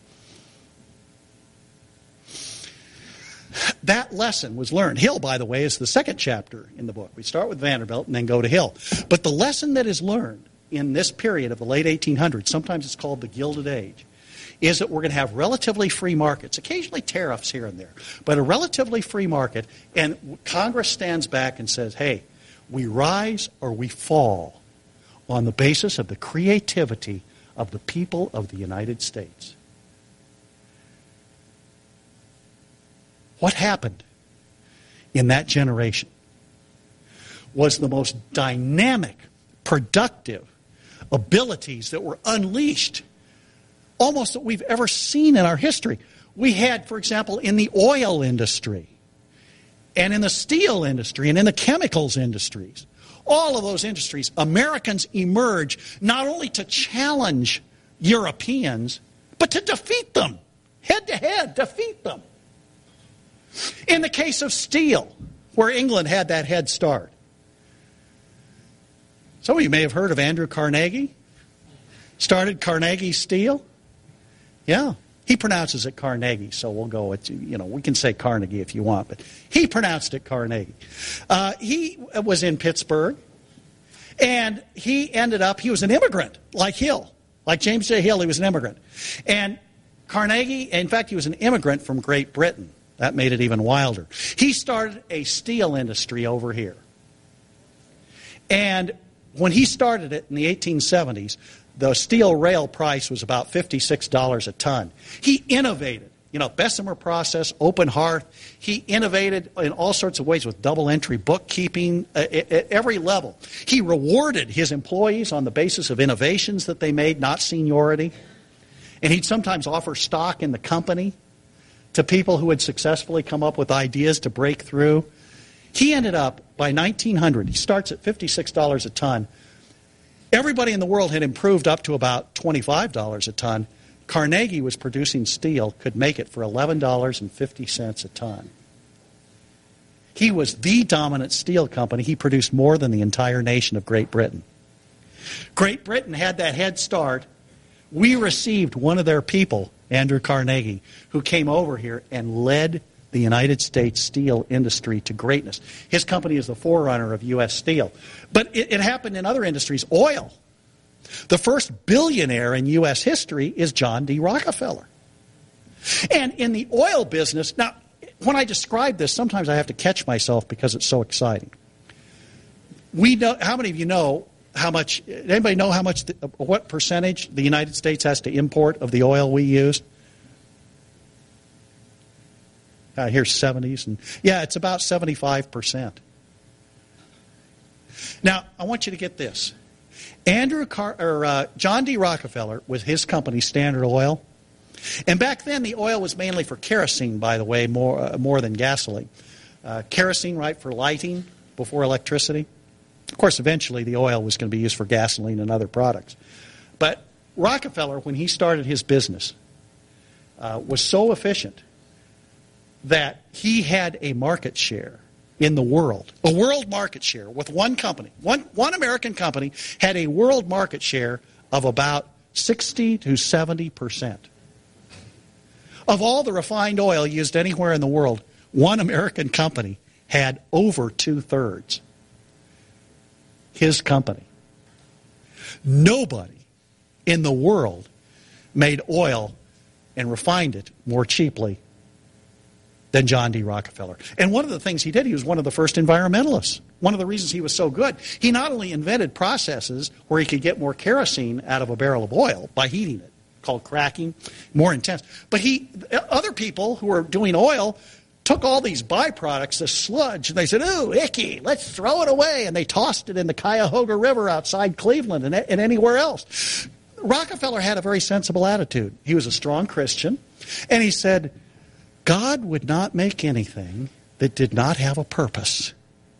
That lesson was learned. Hill, by the way, is the second chapter in the book. We start with Vanderbilt and then go to Hill. But the lesson that is learned in this period of the late eighteen hundreds, sometimes it's called the Gilded Age, is that we're going to have relatively free markets, occasionally tariffs here and there, but a relatively free market, and Congress stands back and says, hey, we rise or we fall on the basis of the creativity of the people of the United States. What happened in that generation was the most dynamic, productive abilities that were unleashed almost that we've ever seen in our history. We had, for example, in the oil industry and in the steel industry and in the chemicals industries, all of those industries, Americans emerge not only to challenge Europeans, but to defeat them, head to head, defeat them. In the case of steel, where England had that head start, some of you may have heard of Andrew Carnegie. Started Carnegie Steel. Yeah, he pronounces it Carnegie, so we'll go with, you know, we can say Carnegie if you want, but he pronounced it Carnegie. Uh, he was in Pittsburgh, and he ended up, he was an immigrant, like Hill. Like James J. Hill, he was an immigrant. And Carnegie, in fact, he was an immigrant from Great Britain. That made it even wilder. He started a steel industry over here. And when he started it in the eighteen seventies, the steel rail price was about fifty-six dollars a ton. He innovated, you know, Bessemer process, open hearth. He innovated in all sorts of ways with double entry bookkeeping uh, at every level. He rewarded his employees on the basis of innovations that they made, not seniority. And he'd sometimes offer stock in the company to people who had successfully come up with ideas to break through. He ended up, by nineteen hundred, he starts at fifty-six dollars a ton. Everybody in the world had improved up to about twenty-five dollars a ton. Carnegie was producing steel, could make it for eleven dollars and fifty cents a ton. He was the dominant steel company. He produced more than the entire nation of Great Britain. Great Britain had that head start. We received one of their people, Andrew Carnegie, who came over here and led the United States steel industry to greatness. His company is the forerunner of U S Steel. But it, it happened in other industries. Oil. The first billionaire in U S history is John D. Rockefeller. And in the oil business, now, when I describe this, sometimes I have to catch myself because it's so exciting. We know, how many of you know how much, anybody know how much, the, what percentage the United States has to import of the oil we use? I hear seventies, and yeah, it's about seventy-five percent. Now, I want you to get this. Andrew Car- or uh, John D. Rockefeller, with his company, Standard Oil, and back then the oil was mainly for kerosene, by the way, more uh, more than gasoline. Uh, kerosene, right, for lighting before electricity. Of course, eventually the oil was going to be used for gasoline and other products. But Rockefeller, when he started his business, uh, was so efficient that he had a market share in the world, a world market share with one company. One, one American company had a world market share of about sixty to seventy percent. Of all the refined oil used anywhere in the world, one American company had over two-thirds. His company. Nobody in the world made oil and refined it more cheaply than John D. Rockefeller. And one of the things he did, he was one of the first environmentalists. One of the reasons he was so good, he not only invented processes where he could get more kerosene out of a barrel of oil by heating it, called cracking, more intense, but he, other people who were doing oil took all these byproducts, this sludge, and they said, ooh, icky, let's throw it away. And they tossed it in the Cuyahoga River outside Cleveland and, and anywhere else. Rockefeller had a very sensible attitude. He was a strong Christian, and he said, God would not make anything that did not have a purpose.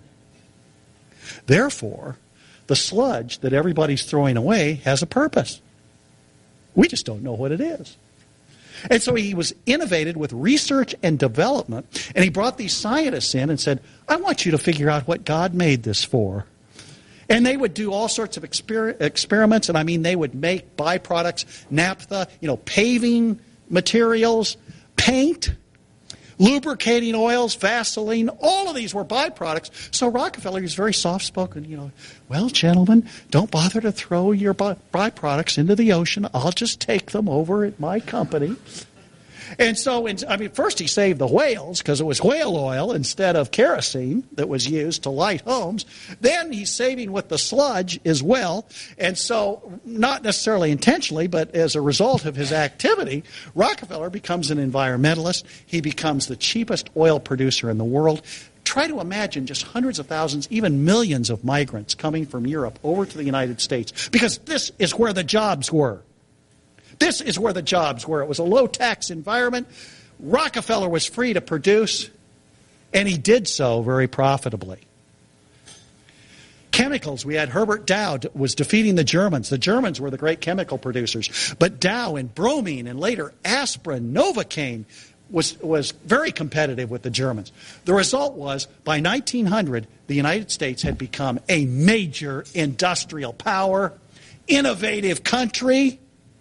Therefore, the sludge that everybody's throwing away has a purpose. We just don't know what it is. And so he was innovated with research and development, and he brought these scientists in and said, I want you to figure out what God made this for. And they would do all sorts of exper- experiments, and I mean they would make byproducts, naphtha, you know, paving materials, paint, lubricating oils, Vaseline, all of these were byproducts. So Rockefeller was very soft-spoken, you know, well, gentlemen, don't bother to throw your by- byproducts into the ocean. I'll just take them over at my company. And so, in, I mean, first he saved the whales because it was whale oil instead of kerosene that was used to light homes. Then he's saving with the sludge as well. And so, not necessarily intentionally, but as a result of his activity, Rockefeller becomes an environmentalist. He becomes the cheapest oil producer in the world. Try to imagine just hundreds of thousands, even millions of migrants coming from Europe over to the United States, because this is where the jobs were. This is where the jobs were. It was a low-tax environment. Rockefeller was free to produce, and he did so very profitably. Chemicals, we had Herbert Dow was defeating the Germans. The Germans were the great chemical producers. But Dow and bromine and later aspirin, Novocaine, was, was very competitive with the Germans. The result was, by nineteen hundred, the United States had become a major industrial power, innovative country,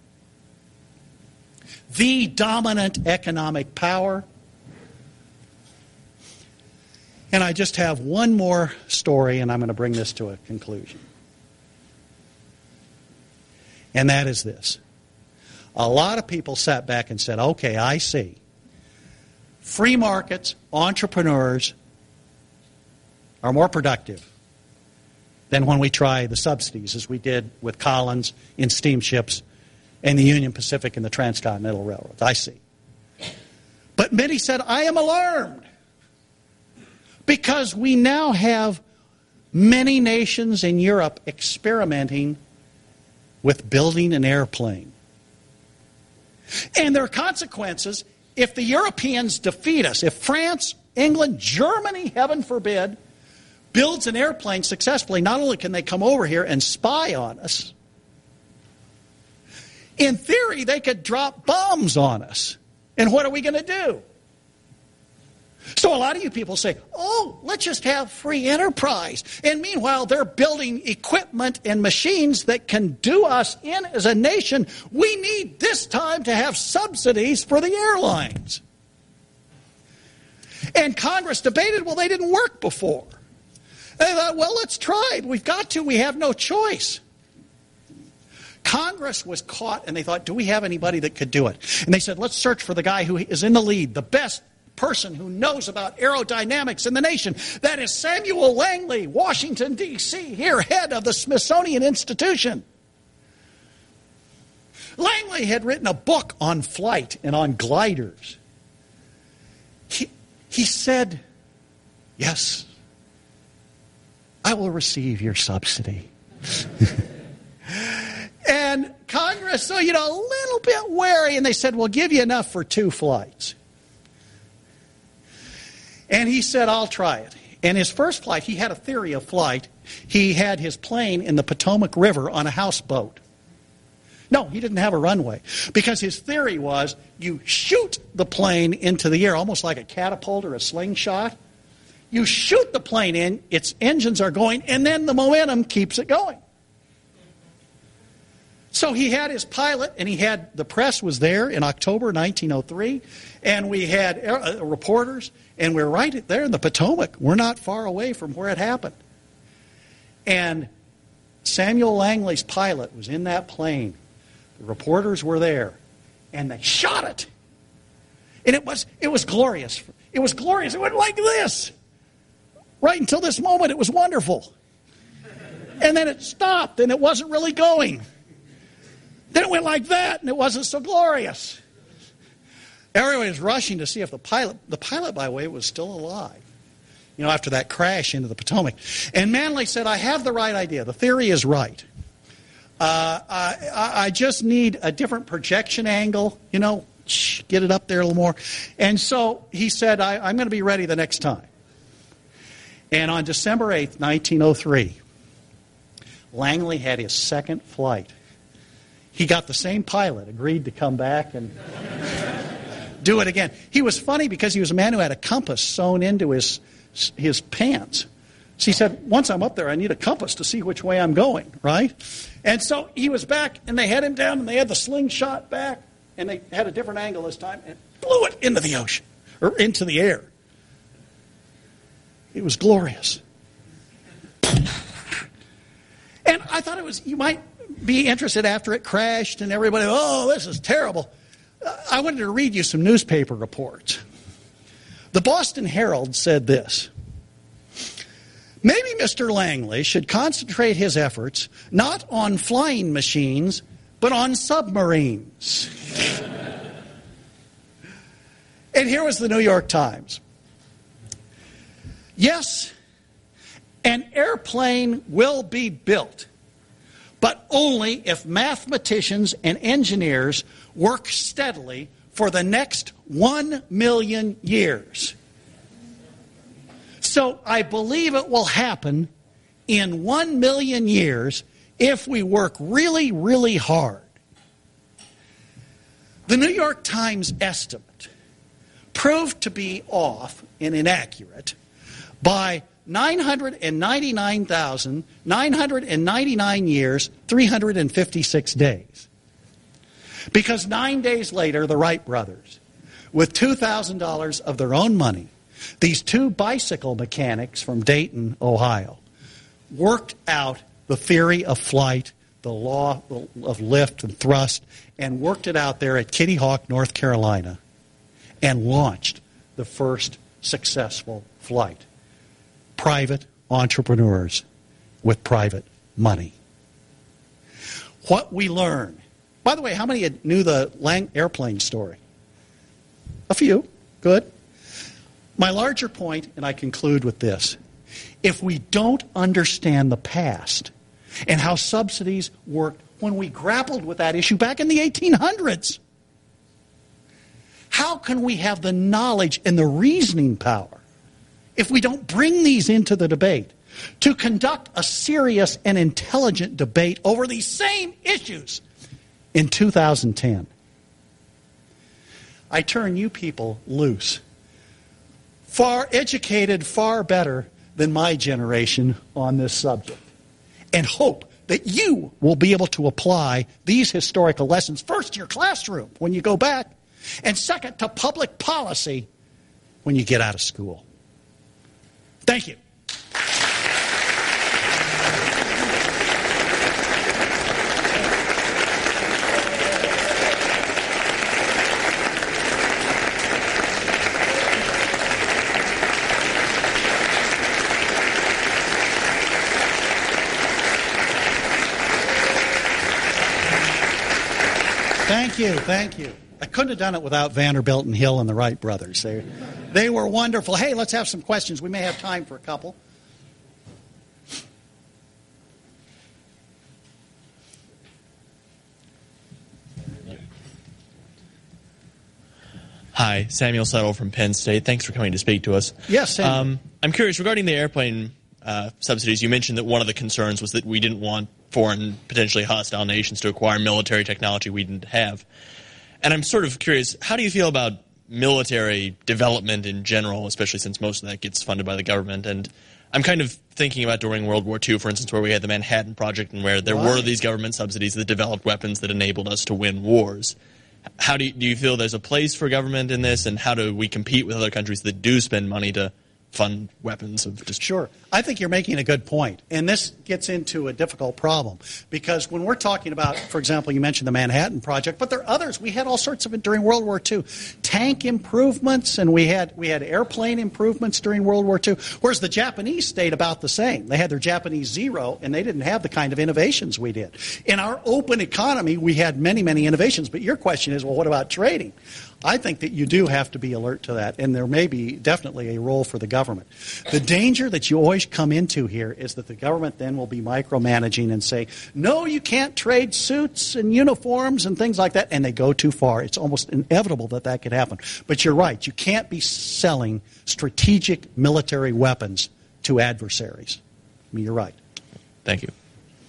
the dominant economic power. And I just have one more story, and I'm going to bring this to a conclusion. And that is this. A lot of people sat back and said, okay, I see. Free markets, entrepreneurs are more productive than when we try the subsidies, as we did with Collins in steamships and the Union Pacific and the Transcontinental Railroads. I see. But many said, I am alarmed, because we now have many nations in Europe experimenting with building an airplane. And there are consequences if the Europeans defeat us. If France, England, Germany, heaven forbid, builds an airplane successfully, not only can they come over here and spy on us, in theory, they could drop bombs on us. And what are we going to do? So a lot of you people say, oh, let's just have free enterprise. And meanwhile, they're building equipment and machines that can do us in as a nation. We need this time to have subsidies for the airlines. And Congress debated, well, they didn't work before. They thought, well, let's try it. We've got to. We have no choice. Congress was caught, and they thought, do we have anybody that could do it? And they said, let's search for the guy who is in the lead, the best person who knows about aerodynamics in the nation. That is Samuel Langley, Washington, D C, here, head of the Smithsonian Institution. Langley had written a book on flight and on gliders. He, he said, yes, I will receive your subsidy. And Congress, so, you know, a little bit wary, and they said, we'll give you enough for two flights. And he said, I'll try it. And his first flight, he had a theory of flight. He had his plane in the Potomac River on a houseboat. No, he didn't have a runway, because his theory was you shoot the plane into the air, almost like a catapult or a slingshot. You shoot the plane in, its engines are going, and then the momentum keeps it going. So he had his pilot, and he had, the press was there in October nineteen oh three, and we had uh, reporters, and we're right there in the Potomac. We're not far away from where it happened. And Samuel Langley's pilot was in that plane. The reporters were there, and they shot it. And it was, it was glorious. It was glorious. It went like this. Right until this moment, it was wonderful. And then it stopped, and it wasn't really going. Then it went like that, and it wasn't so glorious. Everybody was rushing to see if the pilot, the pilot, by the way, was still alive, you know, after that crash into the Potomac. And Manley said, I have the right idea. The theory is right. Uh, I, I just need a different projection angle, you know, get it up there a little more. And so he said, I, I'm going to be ready the next time. And on December eighth, nineteen oh three, Langley had his second flight. He got the same pilot, agreed to come back and do it again. He was funny because he was a man who had a compass sewn into his his pants. So he said, once I'm up there, I need a compass to see which way I'm going, right? And so he was back, and they had him down, and they had the slingshot back, and they had a different angle this time, and blew it into the ocean, or into the air. It was glorious. And I thought it was, you might be interested after it crashed, and everybody, oh, this is terrible. I wanted to read you some newspaper reports. The Boston Herald said this: maybe Mister Langley should concentrate his efforts not on flying machines, but on submarines. And here was the New York Times. Yes, an airplane will be built, but only if mathematicians and engineers work steadily for the next one million years. So I believe it will happen in one million years if we work really, really hard. The New York Times estimate proved to be off and inaccurate by nine hundred ninety-nine thousand nine hundred ninety-nine years, three hundred fifty-six days. Because nine days later, the Wright brothers, with two thousand dollars of their own money, these two bicycle mechanics from Dayton, Ohio, worked out the theory of flight, the law of lift and thrust, and worked it out there at Kitty Hawk, North Carolina, and launched the first successful flight. Private entrepreneurs with private money. What we learn. By the way, how many knew the Lang airplane story? A few. Good. My larger point, and I conclude with this: if we don't understand the past and how subsidies worked when we grappled with that issue back in the eighteen hundreds, how can we have the knowledge and the reasoning power if we don't bring these into the debate to conduct a serious and intelligent debate over these same issues in two thousand ten? I turn you people loose. Far educated, far better than my generation on this subject. And hope that you will be able to apply these historical lessons, first to your classroom when you go back, and second to public policy when you get out of school. Thank you. Thank you, thank you. I couldn't have done it without Vanderbilt and Hill and the Wright brothers. They, they were wonderful. Hey, let's have some questions. We may have time for a couple. Hi, Samuel Settle from Penn State. Thanks for coming to speak to us. Yes, Samuel. Um, I'm curious, regarding the airplane uh, subsidies, you mentioned that one of the concerns was that we didn't want foreign, potentially hostile nations to acquire military technology we didn't have. And I'm sort of curious, how do you feel about military development in general, especially since most of that gets funded by the government? And I'm kind of thinking about during World War Two, for instance, where we had the Manhattan Project and where there right. were these government subsidies that developed weapons that enabled us to win wars. How do you, do you feel there's a place for government in this, and how do we compete with other countries that do spend money to fund weapons of just Sure. I think you're making a good point. And this gets into a difficult problem. Because when we're talking about, for example, you mentioned the Manhattan Project, but there are others. We had all sorts of it during World War Two. Tank improvements, and we had we had airplane improvements during World War Two. Whereas the Japanese stayed about the same. They had their Japanese Zero, and they didn't have the kind of innovations we did. In our open economy, we had many, many innovations. But your question is, well, what about trading? I think that you do have to be alert to that, and there may be definitely a role for the government. The danger that you always come into here is that the government then will be micromanaging and say, no, you can't trade suits and uniforms and things like that, and they go too far. It's almost inevitable that that could happen. But you're right. You can't be selling strategic military weapons to adversaries. I mean, you're right. Thank you.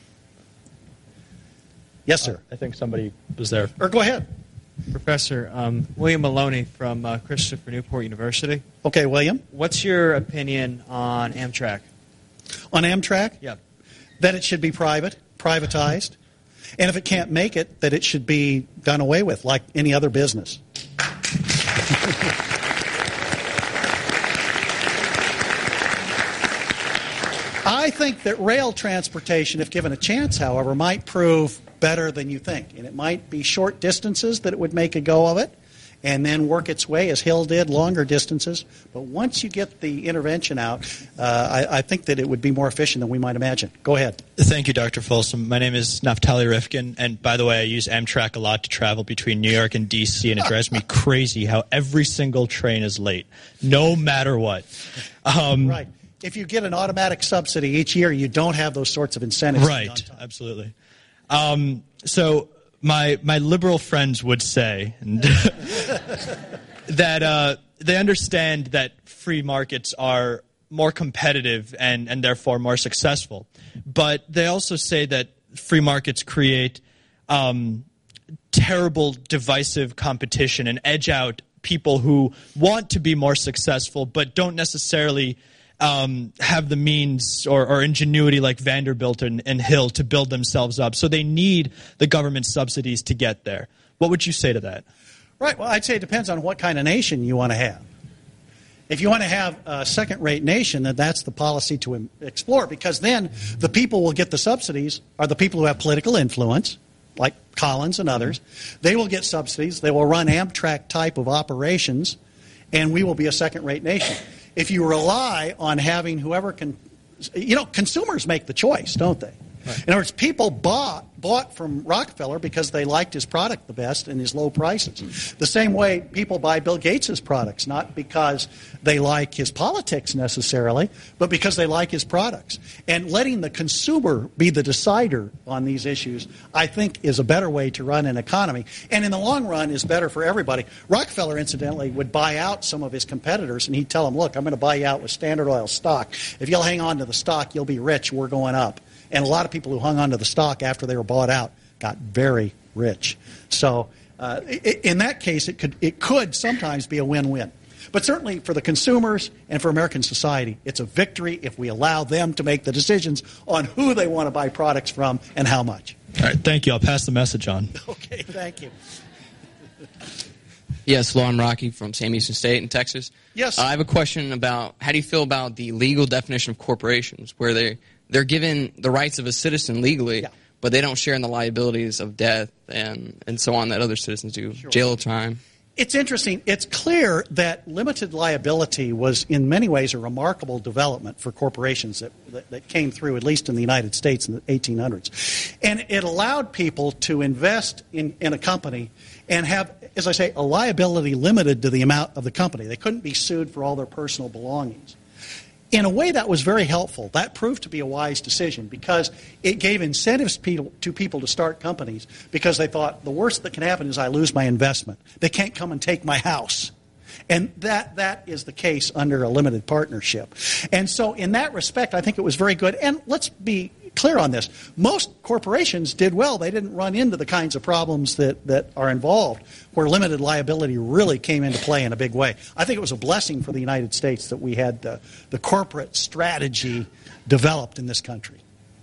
Yes, sir. Uh, I think somebody was there. Or go ahead. Professor, um, William Maloney from uh, Christopher Newport University. Okay, William. What's your opinion on Amtrak? On Amtrak? Yeah. That it should be private, privatized. And if it can't make it, that it should be done away with, like any other business. I think that rail transportation, if given a chance, however, might prove better than you think. And it might be short distances that it would make a go of it and then work its way, as Hill did, longer distances. But once you get the intervention out, uh, I, I think that it would be more efficient than we might imagine. Go ahead. Thank you, Doctor Folsom. My name is Naftali Rifkin, and by the way, I use Amtrak a lot to travel between New York and D C, and it drives me crazy how every single train is late, no matter what. Um, right. If you get an automatic subsidy each year, you don't have those sorts of incentives. Right, absolutely. Um, so my my liberal friends would say and that uh, they understand that free markets are more competitive and, and therefore more successful. But they also say that free markets create um, terrible divisive competition and edge out people who want to be more successful but don't necessarily Um, have the means or, or ingenuity like Vanderbilt and, and Hill to build themselves up. So they need the government subsidies to get there. What would you say to that? Right. Well, I'd say it depends on what kind of nation you want to have. If you want to have a second-rate nation, then that's the policy to im- explore, because then the people who will get the subsidies are the people who have political influence, like Collins and others. They will get subsidies. They will run Amtrak type of operations, and we will be a second-rate nation. If you rely on having whoever can, you know, consumers make the choice, don't they? Right. In other words, people bought bought from Rockefeller because they liked his product the best and his low prices. Mm. The same way people buy Bill Gates' products, not because they like his politics necessarily, but because they like his products. And letting the consumer be the decider on these issues, I think, is a better way to run an economy. And in the long run is better for everybody. Rockefeller, incidentally, would buy out some of his competitors, and he'd tell them, look, I'm going to buy you out with Standard Oil stock. If you'll hang on to the stock, you'll be rich. We're going up. And a lot of people who hung on to the stock after they were bought out got very rich. So uh, in that case, it could it could sometimes be a win-win. But certainly for the consumers and for American society, it's a victory if we allow them to make the decisions on who they want to buy products from and how much. All right, thank you. I'll pass the message on. Okay, thank you. Yes, hello, I'm Rocky from Sam Houston State in Texas. Yes. Uh, I have a question about how do you feel about the legal definition of corporations, where they they're given the rights of a citizen legally, yeah. but they don't share in the liabilities of death and, and so on that other citizens do, sure. jail time. It's interesting. It's clear that limited liability was in many ways a remarkable development for corporations that, that, that came through, at least in the United States in the eighteen hundreds. And it allowed people to invest in, in a company and have, as I say, a liability limited to the amount of the company. They couldn't be sued for all their personal belongings. In a way, that was very helpful. That proved to be a wise decision because it gave incentives to people to start companies because they thought the worst that can happen is I lose my investment. They can't come and take my house. And that that is the case under a limited partnership. And so in that respect, I think it was very good. And let's be clear on this. Most corporations did well. They didn't run into the kinds of problems that, that are involved where limited liability really came into play in a big way. I think it was a blessing for the United States that we had the, the corporate strategy developed in this country.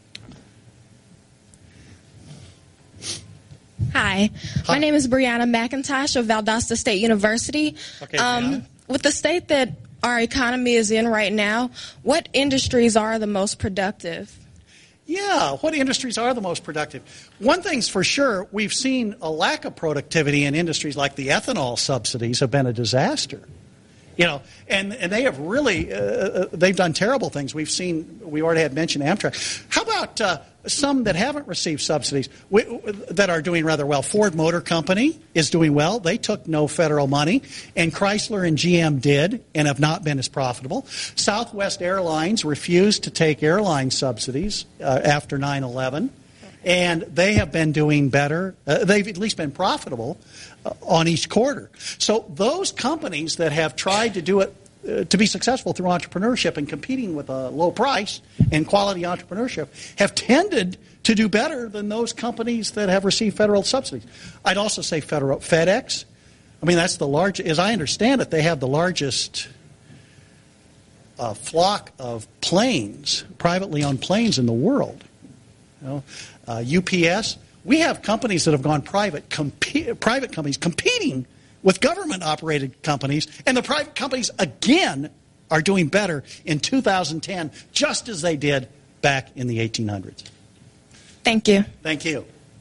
Hi. Hi. My name is Brianna McIntosh of Valdosta State University. Okay, um, with the state that our economy is in right now, what industries are the most productive? Yeah, what industries are the most productive? One thing's for sure, we've seen a lack of productivity in industries like the ethanol subsidies have been a disaster. You know, and, and they have really, uh, they've done terrible things. We've seen, we already had mentioned Amtrak. How about uh, some that haven't received subsidies we, that are doing rather well. Ford Motor Company is doing well. They took no federal money, and Chrysler and G M did and have not been as profitable. Southwest Airlines refused to take airline subsidies uh, after nine eleven, and they have been doing better. Uh, they've at least been profitable uh, on each quarter. So those companies that have tried to do it Uh, to be successful through entrepreneurship and competing with a low price and quality entrepreneurship have tended to do better than those companies that have received federal subsidies. I'd also say federal FedEx. I mean, that's the largest, as I understand it, they have the largest uh, flock of planes, privately owned planes in the world. You know, uh, U P S. We have companies that have gone private, comp- private companies competing with government-operated companies, and the private companies, again, are doing better in two thousand ten, just as they did back in the eighteen hundreds. Thank you. Thank you.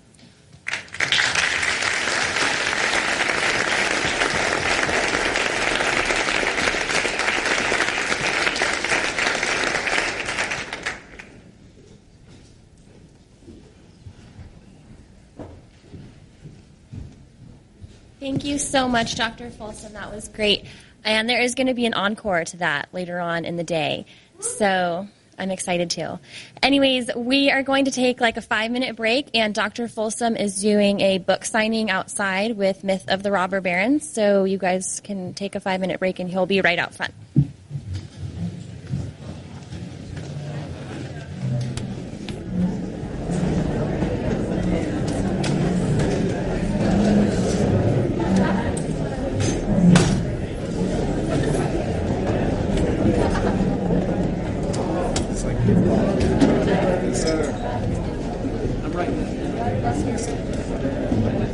Thank you so much, Doctor Folsom. That was great. And there is going to be an encore to that later on in the day. So I'm excited too. Anyways, we are going to take like a five-minute break, and Doctor Folsom is doing a book signing outside with Myth of the Robber Barons. So you guys can take a five-minute break, and he'll be right out front. I'm right.